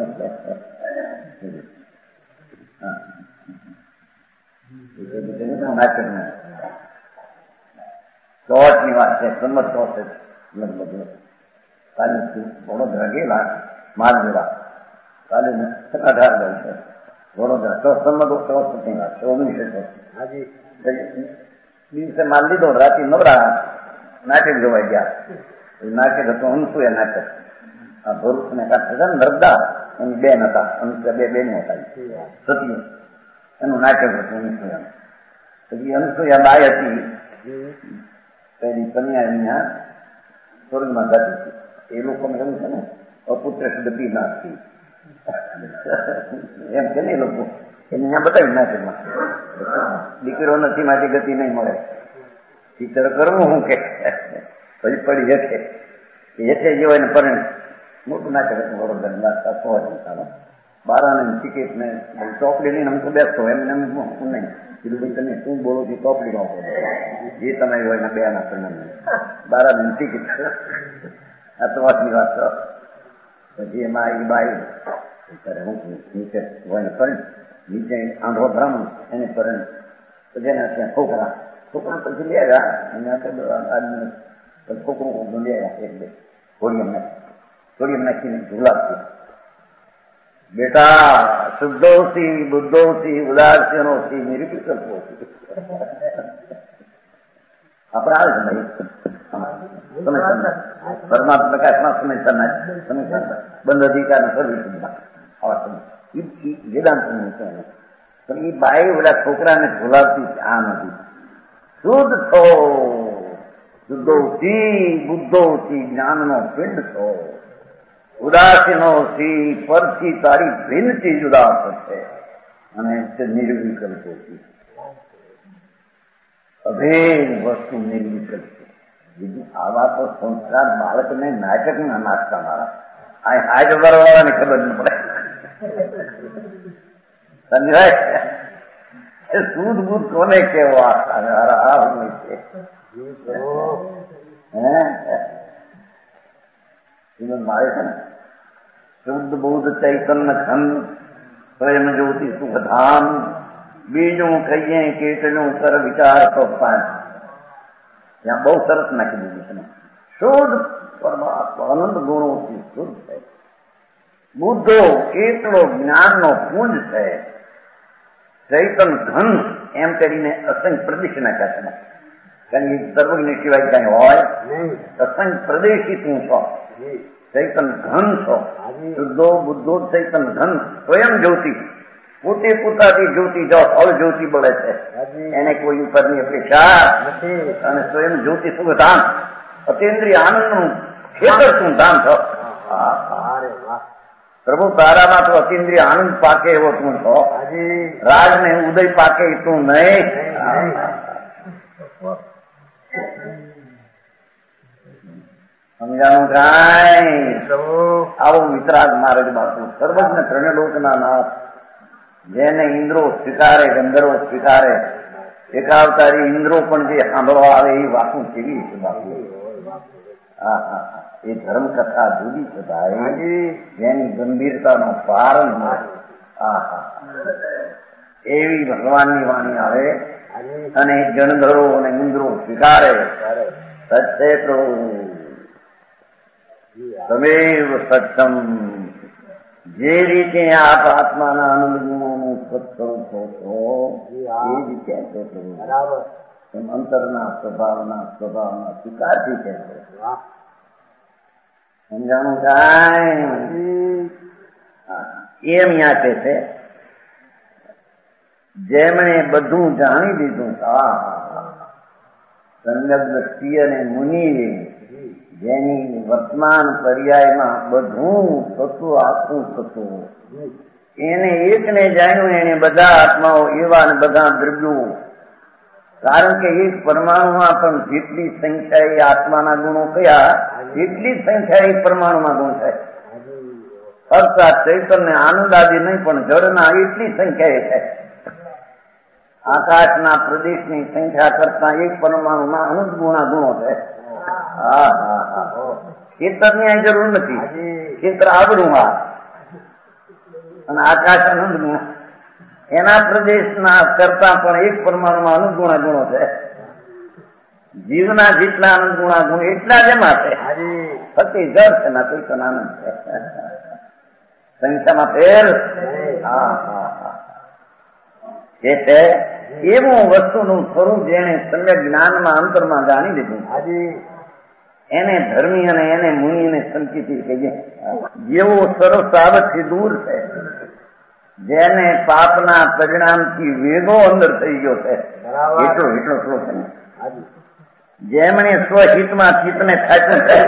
ચોટ ની વાત છે. સંમત ચોટ લગભગ કાલે વડોદરા ગયેલા માલવેરા, કાલે 18 ગયું છે વડોદરા. તો સંમત ચોટ ની વાત છે 1900. દિવસે માલ લીધો, રાતે નવરા નાટક જોવા ગયા. નાટક હતું અનસુયા નાટક. આ ભરૂચ ને કાંઠે હતા ને નર્મદા, એની બેન હતા અનસુયા, 2 બેનો હતા સતી. એનું નાટક હતું અનસુયા. પછી અનસુયા બાઈ હતી, પેલી કન્યા એમના સ્વર્ગમાં જતી હતી. એ લોકોને એમ છે ને અપુત્ર ગતિ નાખતી એમ છે ને. એ લોકો એને અહીંયા બતાવી નાટકમાં દીકરો નથી માટે ગતિ નહીં મળે. ચિત્ર કરવું હું કે પછી પડી જશે હેઠે જેવાય ને પરિણ. મોટું નાટક હતું વડોદરા નાખતા. 12 ટિકિટ ને ચોપડી લઈને અમુક બેસતો એમને હું નહીં કીધું ભાઈ તમે શું બોલો છો? ચોપડી નો જે તમે હોય ને 2 ના પરિણામ 12 ટિકિટ. આ તો વાતની વાત. પછી એમાં એ બાઈ હું નીચે હોય ને પરિણ, નીચે આંધળો બ્રાહ્મણ એને પરિણ. પછી એને ત્યાં છોકરા પછી લે આવ્યા અને છોકરું લે આવ્યા 1-2 ઘોડિયમ નાખીને ઝુલાવતી. બેટા શુદ્ધોથી બુદ્ધોથી ઉદાસીનોથી નિર્વિકલ્પોથી આપણે આવે છે ભાઈ સમય પરમાત્મા પ્રકાશમાં સમય બંધ અધિકાર સર્વિસમાં આવા સમય વેદાંત છે. પણ એ બાઈ બધા છોકરાને ભૂલાવતી આ નથી. શુદ્ધ છો, શુદ્ધોથી બુદ્ધોથી જ્ઞાનનો પિંડ છો, ઉદાસીનોથી પરથી તારી ભિન્નથી જુદા થશે અને નિર્વિકલ્પોથી અભેદ વસ્તુ નિર્વિકલ્પ છે. બીજું આવા તો સંસ્કાર બાળકને નાટકના નાખતા મારા આ વાળાને ખબર ન પડે. સમજાય? શુદ્ધ બુદ્ધ કોને કેવો? આ હોય છે મારે છે ને શુદ્ધ બુદ્ધ ચૈતન્ય ઘન સ્વયં જ્યોતિ સુખધામ બીજું કહીએ કેટલું કર વિચાર તો 5. ત્યાં બહુ સરસ નાખી દીધું છે. શુદ્ધ પરમાત્મા અનંત ગુણોથી શુદ્ધ છે. બુદ્ધો કેટલો જ્ઞાનનો પુંજ છે. ચૈતન ઘન એમ કરીને અસંખ્ય પ્રદેશ નાખ્યા છે. કારણ કે સર્વજ્ઞ સિવાય કઈ હોય અસંખ્ય પ્રદેશી તું છો. ચૈતન ઘન છો. શુદ્ધો બુદ્ધો ચૈતન ઘન સ્વયં જ્યોતિ પોતે પોતાથી જ્યોતિ જો અળ જ્યોતિ બળે છે. એને કોઈ ઉપરની અપેક્ષા અને સ્વયં જ્યોતિ સુખધામ અતિન્દ્રિય આનંદનું ખેતર તું ધામ છો. પ્રભુ તારામાં તો અતિન્દ્રિય આનંદ પાકે એવો તું છો. રાજ ને ઉદય પાકે તું નહીં. સમજાનું કાંઈ? આવો મિત્રાજ મહારાજ બાપુ સર્વજ્ઞ ત્રણલોકના નાથ, જેને ઇન્દ્રો સ્વીકારે, ગંધર્વો સ્વીકારે, એકાવતારી ઇન્દ્રો પણ જે સાંભળવા આવે એ વાતો કેવી છે બાપુ. એ ધર્મ કથા જુદી છતાં જેની ગંભીરતાનો પાર એવી ભગવાનની વાણી આવે અને ગણધરો અને ઇન્દ્રો સ્વીકારે. સત્ય તો તમેવ સત્યમ. જે રીતે આપ આત્માના આનંદ ગુણોનું સત્સંગ છો છો એ રીતે એમ અંતરના સ્વભાવના સ્વીકારથી છે. સમજાણું કાંઈ? એમ યાચે છે જેમણે બધું જાણી લીધું. સંગત દ્રષ્ટિ અને મુનિએ જેની વર્તમાન પર્યાયમાં બધું થતું આખું થતું, એને એકને જાણ્યું. એને બધા આત્માઓ એવા ને બધા દ્રવ્યો. કારણ કે એક પરમાણુમાં પણ જેટલી સંખ્યા એ આત્માના ગુણો કયા, એટલી સંખ્યા એક પરમાણુમાં ગુણ થાય. અર્થાત ચૈતન્ય આનંદ આદિ નહીં પણ જળના એટલી સંખ્યા એ થાય. આકાશના પ્રદેશની સંખ્યા કરતા એક પરમાણુમાં અનંત ગુણા ગુણો થાય. ખેતરની અહીં જરૂર નથી. ખેતર આવડું અને આકાશ અનંત ગુણ. એના પ્રદેશના કરતા પણ એક પરમાણુમાં અનંત ગુણા ગુણો છે. જીવના જેટલા અનંત ગુણા ગુણ એટલા જ એમાં છે. સતી જળ છે ના કોઈ પણ આનંદ છે. સંખ્યામાં ફેર. એટલે એવું વસ્તુનું સ્વરૂપ જેને સમ્યક જ્ઞાનમાં અંતરમાં જાણી લીધું એને ધર્મી અને એને મુનિને સંકિતી કહીએ. જેવો સરસ સાવજથી દૂર છે, જેને પાપના પરિણામથી વેગો અંદર થઈ ગયો છે, એટલો શ્લોક છે. જેમણે સ્વહિતમાં ચિત્તને થાક્યું છે,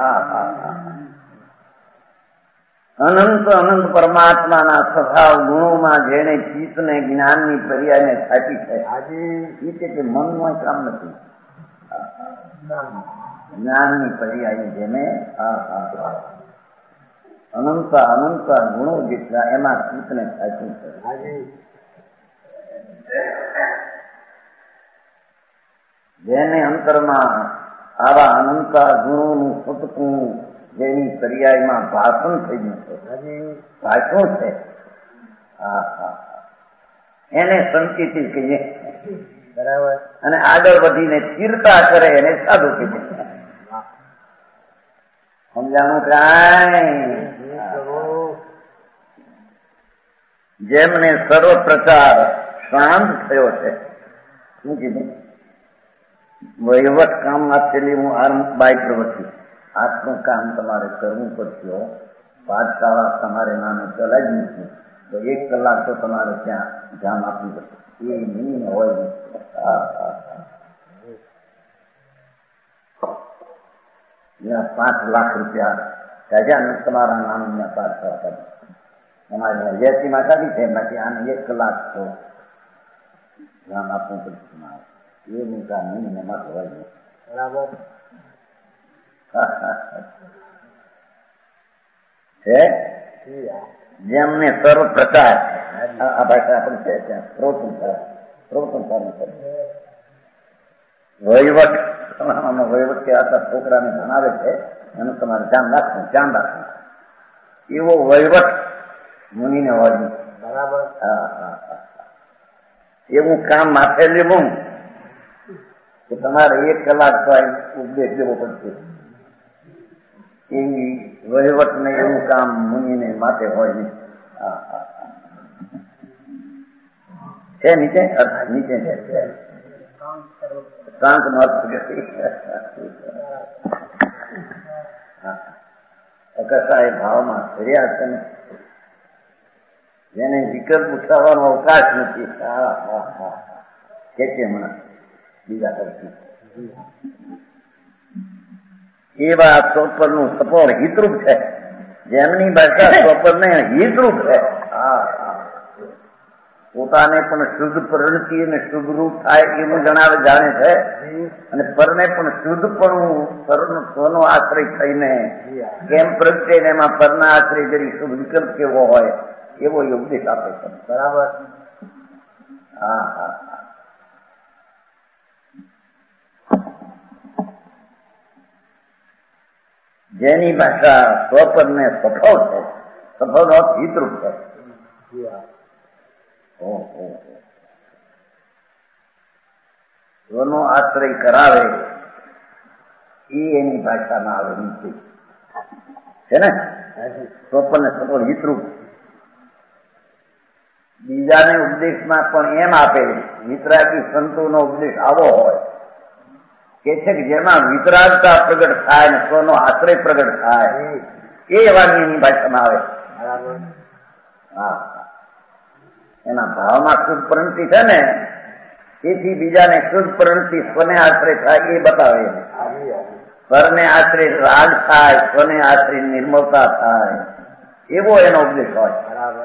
અનંત પરમાત્માના સ્વભાવ ગુણોમાં જેને ચિત્તને જ્ઞાનની પર્યાયને થાકી છે, એ કે મનમાં કામ નથી. જ્ઞાનની પર્યાય જેને અનંત ગુણો જેટલા એમાં ચિત્તને થાક્યું છે. જેને અંતરમાં આવા અનંત ગુણોનું સતકું જેની પર્યાયમાં ભાષણ થઈ ગયું છે, ભાષણ છે, એને સંકેતી કહીએ. બરાબર. અને આગળ વધીને ચીરતા કરે એને સાધુ કહીએ. સમજાણું કાંઈ? જેમને સર્વ પ્રકાર શાંત થયો છે. શું કીધું? વહીવટ કામ આપેલી હું આરંભ બાય પ્રવૃત્તિ. આટલું કામ તમારે કરવું પડશે. પાઠશાળા તમારે નામે ચલાવી નથી તો 1 કલાક તો તમારે ત્યાં ધ્યાન આપવું પડશે. એ નહીં હોય. 5 લાખ રૂપિયા કાઢ્યા ને તમારા નામના પાઠશાળા કાઢી. તમારે 80માં કાઢી છે, બાકી આને 1 કલાક તો ધ્યાન આપવું પડશે તમારે. એ મોટા નહીં એમાં હોય નહીં. બરાબર છે. જેમને સર્વ પ્રકાર આ ભાષા આપણે છે ત્યાં વહીવટ કે આટલા છોકરાને ભણાવે છે એનું તમારે ધ્યાન રાખવું. એવો વહીવટ મુનિને હોય. બરાબર. એવું કામ માથે લેવું કે તમારે 1 કલાક તો ઉપદેશ દેવો પડશે. એવી વહીવટ ને એવું કામ મુનિને માથે હોય નહીં. છે નીચે નીચે છે શાંત નો અર્થ અકસ્તા એ ભાવમાં ફર્યા છે ને જેને વિકલ્પ ઉઠાવવાનો અવકાશ નથી. કે હમણાં બીજા કરતી એવા સ્વપરનું સફળ હિતરૂપ છે. જેમની ભાષા સ્વપરને હિતરૂપ છે. પોતાને પણ શુદ્ધ પરિણતિ અને શુભ રૂપ થાય એવું જાણે છે, અને પરને પણ શુદ્ધપણું સ્વનો આશ્રય થઈને કેમ પ્રગટે ને એમાં પરના આશ્રય જરી શુભ વિકલ્પ કેવો હોય એવો ઉપદેશ આપે છે. બરાબર. જેની ભાષા સ્વપરને સફળ છે, સફળ હિતરૂપ છે. સ્વનો આશ્રય કરાવે એ એની ભાષામાં આવે નીચે છે ને. સ્વપરને સફળ હિતરૂપ બીજાને ઉપદેશમાં પણ એમ આપે. વિતરાગી સંતોનો ઉપદેશ આવો હોય કે છે કે જેમાં વિતરાગતા પ્રગટ થાય ને સ્વનો આશ્રય પ્રગટ થાય એ વાણીની ભાષામાં આવે. એના ભાવમાં શુદ્ધ પરિણતિ છે ને, તેથી બીજાને શુદ્ધ પરિણતિ સ્વને આશ્રય થાય એ બતાવે. પરને આશ્રય રાગ થાય, સ્વને આશ્રય નિર્મળતા થાય, એવો એનો ઉપદેશ હોય. બરાબર.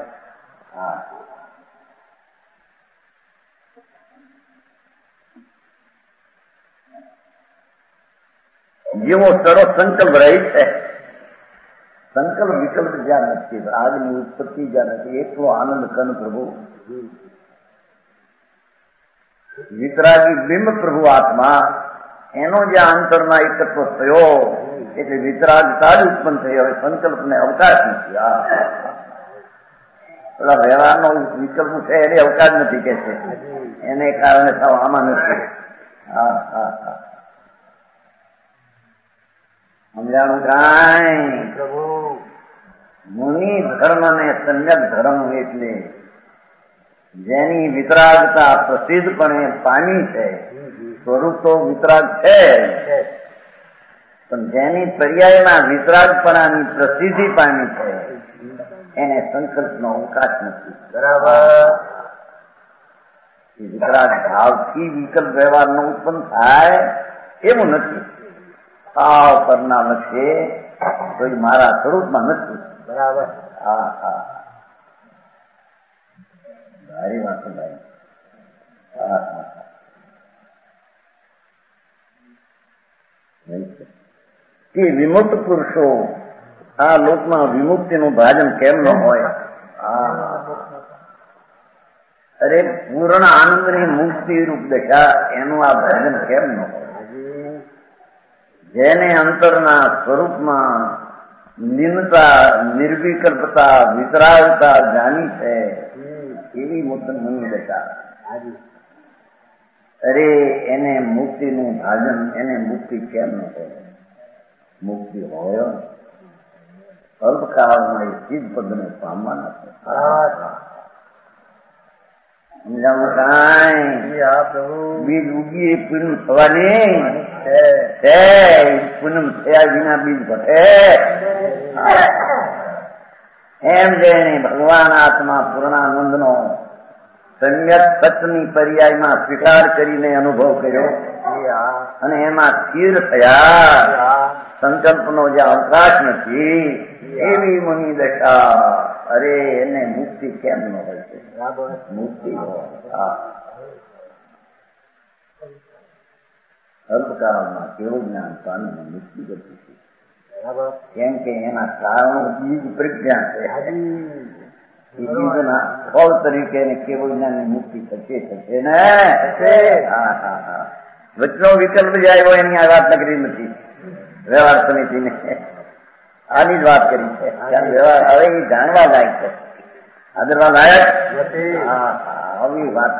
જેવો સરો સંકલ્પ રહી છે, સંકલ્પ વિકલ્પ જ્યાં નથી, રાગની ઉત્પત્તિ જ્યાં નથી, એટલો આનંદ કન પ્રભુ વિતરાગી બિંબ પ્રભુ આત્મા એનો જ્યાં અંતરના એકત્વ થયો એટલે વિતરાગતા જ ઉત્પન્ન થઈ. હવે સંકલ્પને અવકાશ નથી. પેલા વ્યવહારનો વિકલ્પ છે એને અવકાશ નથી કે છે, એને કારણે સાવ આમાં નથી. સમજાણું કાંઈ? મુનિ ધર્મ ને સમ્યક ધર્મ એટલે જેની વિતરાગતા પ્રસિદ્ધપણે પામી છે. સ્વરૂપ તો વિતરાગ છે, પણ જેની પર્યાયમાં વિતરાગપણાની પ્રસિદ્ધિ પામી છે એને સંકલ્પનો અવકાશ નથી. બરાબર. વિતરાગ ભાવથી વિકલ્પ વ્યવહારનો ઉત્પન્ન થાય એવું નથી. ભાવ પરના લક્ષ્ય કોઈ મારા સ્વરૂપમાં નથી. બરાબર. સારી વાત છે ભાઈ. કે વિમુક્ત પુરુષો આ લોકમાં વિમુક્તિનું ભાજન કેમ ન હોય? અરે પૂર્ણ આનંદની મુક્તિ રૂપ દશા એનું આ ભાજન કેમ ન હોય? જેને અંતરના સ્વરૂપમાં નિમ્નતા, નિર્વિકલ્પતા, વિતરાગતા જાણી છે એવી મુનિ દશા. અરે એને મુક્તિનું ભાજન, એને મુક્તિ કેમ ન હોય? મુક્તિ હોય અલ્પકાળમાં એ સિદ્ધ પદને પામવાના છે. સમજાવું કાંઈ? બીજ ઉગી પૂનમ થવાની છે, પૂનમ થયા વિના બીજ ઘટે એમ જેને ભગવાન આત્મા પૂર્ણાનંદનો સમ્યક સત્યની પર્યાયમાં સ્વીકાર કરીને અનુભવ કર્યો અને એમાં સ્થિર થયા, સંકલ્પનો જે અવકાશ નથી એવી મુનિ દશા. અરે એને મુક્તિ કેમ ન હોય છે? મુક્તિ હોય. અલ્પકાળમાં કેવું જ્ઞાન પામીને મુક્તિ કરતી છે. કેમ કે એના કારણો બીજ પ્રજ્ઞા છે. બીજના ફળ તરીકે કેવું જ્ઞાનની મુક્તિ થશે ને. વચનો વિકલ્પ જાય હોય એની આ વાત કરી નથી વ્યવહાર સમિતિને. આની જ વાત કરી છે. વ્યવહાર હવે એ જાણવા લાયક છે, આદરવા લાયક. આવી વાત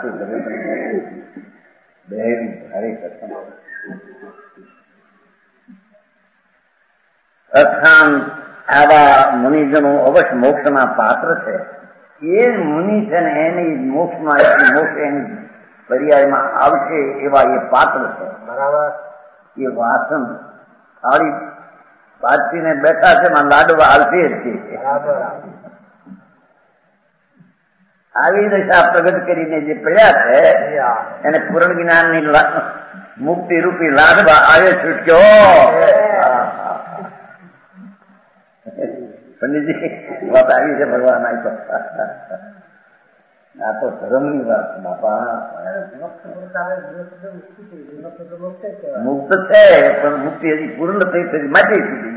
અર્થાન આવા મુનિજનો અવશ્ય મોક્ષના પાત્ર છે. એ જ મુનિ છે ને એની મોક્ષમાં મોક્ષ એની પર્યાયમાં આવશે એવા એ પાત્ર છે. બરાબર. એ વાસન થાળી પાછીને બેઠા છે, લાડવા હાલતી જ છે. આવી દશા પ્રગટ કરીને જે પડ્યા છે એને પૂર્ણ જ્ઞાનની મુક્તિ રૂપી લાડવા આવે છૂટક્યો. પંડિતજી વાત આવી છે ભગવાન. આ તો ધર્મની વાત બાપા. મુક્ત છે પણ મુક્તિ હજી પૂર્ણ થઈ થઈ માટે સુધી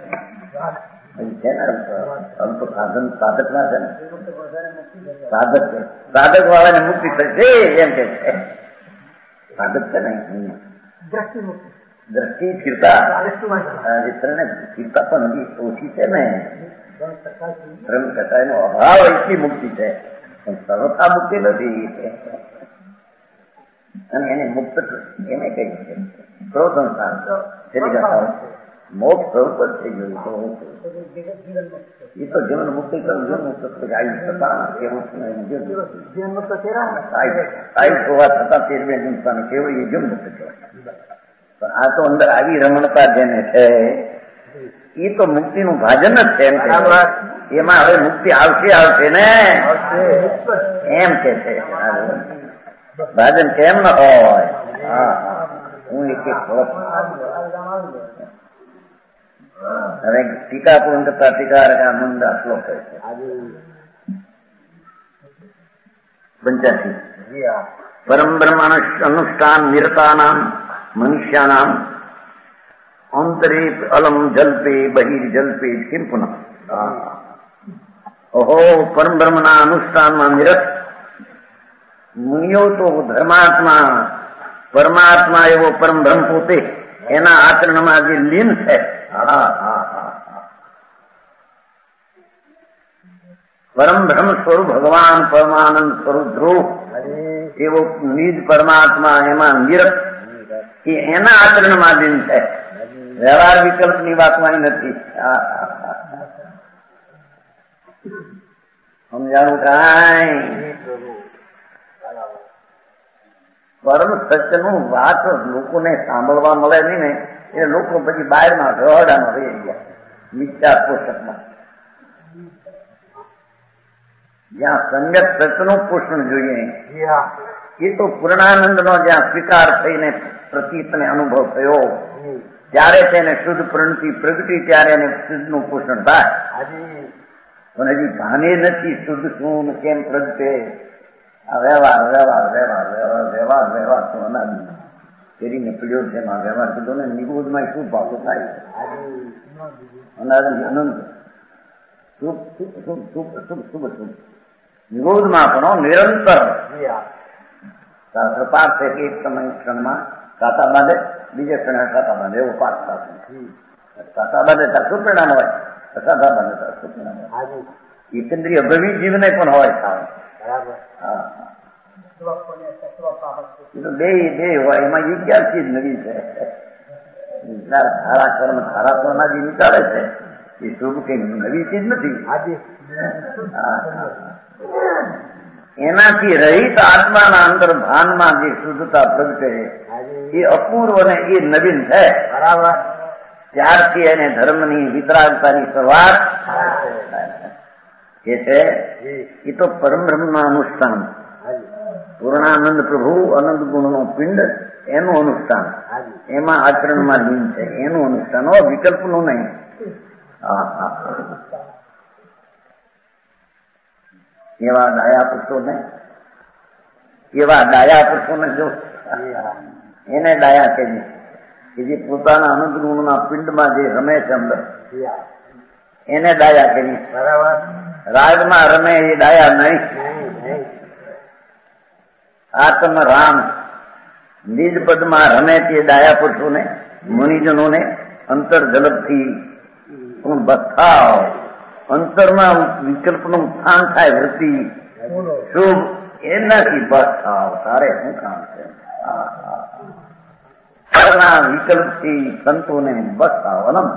છે ને. અલ્પ સાધન સાધક ના છે ને. સાધક વાળાને મુક્તિ થશે એમ કે છે. સાધક છે ને દ્રષ્ટિ સ્થિરતા સ્થિરતા પણ હજી ઓછી છે ને. 3% નો અભાવ એટલી મુક્તિ છે પણ સર્વથા મુક્તિ નથી. અને એને મુક્ત એને કઈ છે સંસાર મોક્ષ સ્વરૂપ જ થઈ ગયું. એ તો જીવન મુક્તિ કરું જીવન મુક્ત હોવા છતાં તેરવે હિંસાને કેવળ એ જીવન મુક્ત કહેવાય. પણ આ તો અંદર આવી રમણતા જેને છે એ તો મુક્તિનું ભાજન જ છે. એમાં હવે મુક્તિ આવશે ને એમ કે છે. ભાજન કેમ ન હોય? હું એક હવે ટીકા પૂર્ણ કરતા ટીકા મંદ આટલો કહે છે 85. પરમ બ્રહ્મ અનુષ્ઠાન નિરતાનામ મનુષ્યાનામ અંતરે અલમ જલ્પે બહિર જલ્પે કિમ પુનઃ. ઓહો, પરમ બ્રહ્મના અનુષ્ઠાનમાં નિરત મુનિઓ તો ધર્માત્મા પરમાત્મા એવો પરમ બ્રહ્મ પોતે એના આચરણમાં જે લીન છે. પરમ બ્રહ્મ સ્વરૂપ ભગવાન પરમાનંદ સ્વરૂપ ધ્રુવ એવો નિજ પરમાત્મા એમાં નિરત કે એના આચરણમાં લીન છે. વ્યવહાર વિકલ્પની વાતમાં નથી. સમજાણું કાંઈ? પરમ સત્યનું વાત લોકોને સાંભળવા મળે નહીં ને એ લોકો પછી બહારના રવાડામાં રહી ગયા મિથ્યા પોષકમાં. જ્યાં સમ્યક સત્યનું પોષણ જોઈએ એ તો પૂર્ણાનંદનો જ્યાં સ્વીકાર થઈને પ્રતીતને અનુભવ થયો ત્યારે તેને શુદ્ધ પ્રણતિ પ્રગટી ત્યારે એને શુદ્ધનું પોષણ થાય. પણ હજી ભાને નથી શુદ્ધ શું કેમ પ્રગટે. આ વ્યવહાર વ્યવહાર વ્યવહાર વ્યવહાર વ્યવહાર વ્યવહાર તો અનાજ ફેરીને પીડ્યો છે. એમાં વ્યવહાર કીધો ને નિગોદમાં શું ભાવો થાય છે? અનાજ અનંત શુભ શુભ શુભ શુભ શુભ શુભ શુભ નિગોદમાં પણ નિરંતર શાસ્ત્ર પાઠ છે કે એક સમય ક્ષણમાં કાંટા બાંધે બીજે ક્ષણે કાંટા બાંધે એવો પાઠ થશે. કાંટા બાંધે ત્યાં શું પરિણામ હોય? કાંટા બાંધે ત્યાં શું પરિણામ હોય? એકંદરી અભવી જીવને પણ હોય સાવ. બે હોય એમાં એ ક્યારથી જ નવી છે. ધારા કર્મ ધારા કર્મના જે નીકાળે છે એ શુભ કઈ નવી ચીજ નથી. એનાથી રહિત આત્માના અંદર ભાનમાં જે શુદ્ધતા પ્રગટે એ અપૂર્વ અને એ નવીન છે. બરાબર. ત્યારથી એને ધર્મની વિતરાગતાની શરૂઆત એ છે. એ તો પરમ બ્રહ્મના અનુષ્ઠાન પૂર્ણાનંદ પ્રભુ અનંત ગુણનો પિંડ એનું અનુષ્ઠાન એમાં આચરણમાં લીન છે એનું અનુષ્ઠાન વિકલ્પનું નહીં. એવા ડાયા પુરુષોને જો એને ડાયા કે જે પોતાના અનંત ગુણના પિંડમાં જે રમે છે અંદર એને ડાયા કરી. બરાબર. રાજમાં રમે એ ડાયા નહીં. આત્મ રામ નિજ પદમાં રમે તે ડાયા પુરુષોને મુનિજનોને અંતર ઝડપથી બથાવ અંતરમાં વિકલ્પનું સ્થાન થાય વૃત્તિ શુભ એનાથી બથાવ. તારે શું કામ છે? વિકલ્પથી સંતોને બથાવ અનંત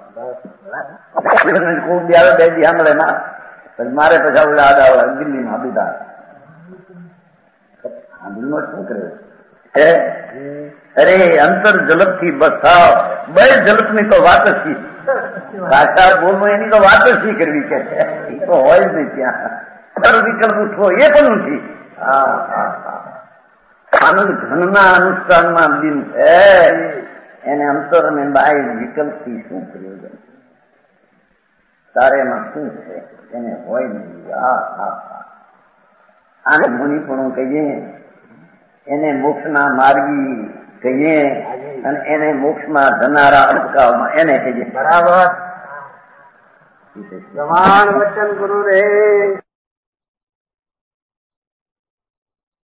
ખૂબ બે દી સાંભળે ના મારે પછી આડા દિલ્હીમાં બીધા શું કરે? અરે અંતર ઝલપથી બસાવ બે ઝલપની તો વાત જ ભાષા બોલવું એની તો વાત જ શી કરવી કે એ તો હોય જ નહીં ત્યાં. વિકલ્પ ઉઠવો એ પણ નથી. આનંદ ઘનના અનુષ્ઠાનમાં દિન છે એને અંતર અને બાહ્ય વિકલ્પથી શું પ્રયોજન? તારે એમાં શું છે એને હોય નહીં. આને મુનિપણું કહીએ, એને મોક્ષના માર્ગી કહીએ અને એને મોક્ષમાં જનારા અટકાવમાં એને કહીએ. બરાબર. પ્રમાણ વચન ગુરુ રે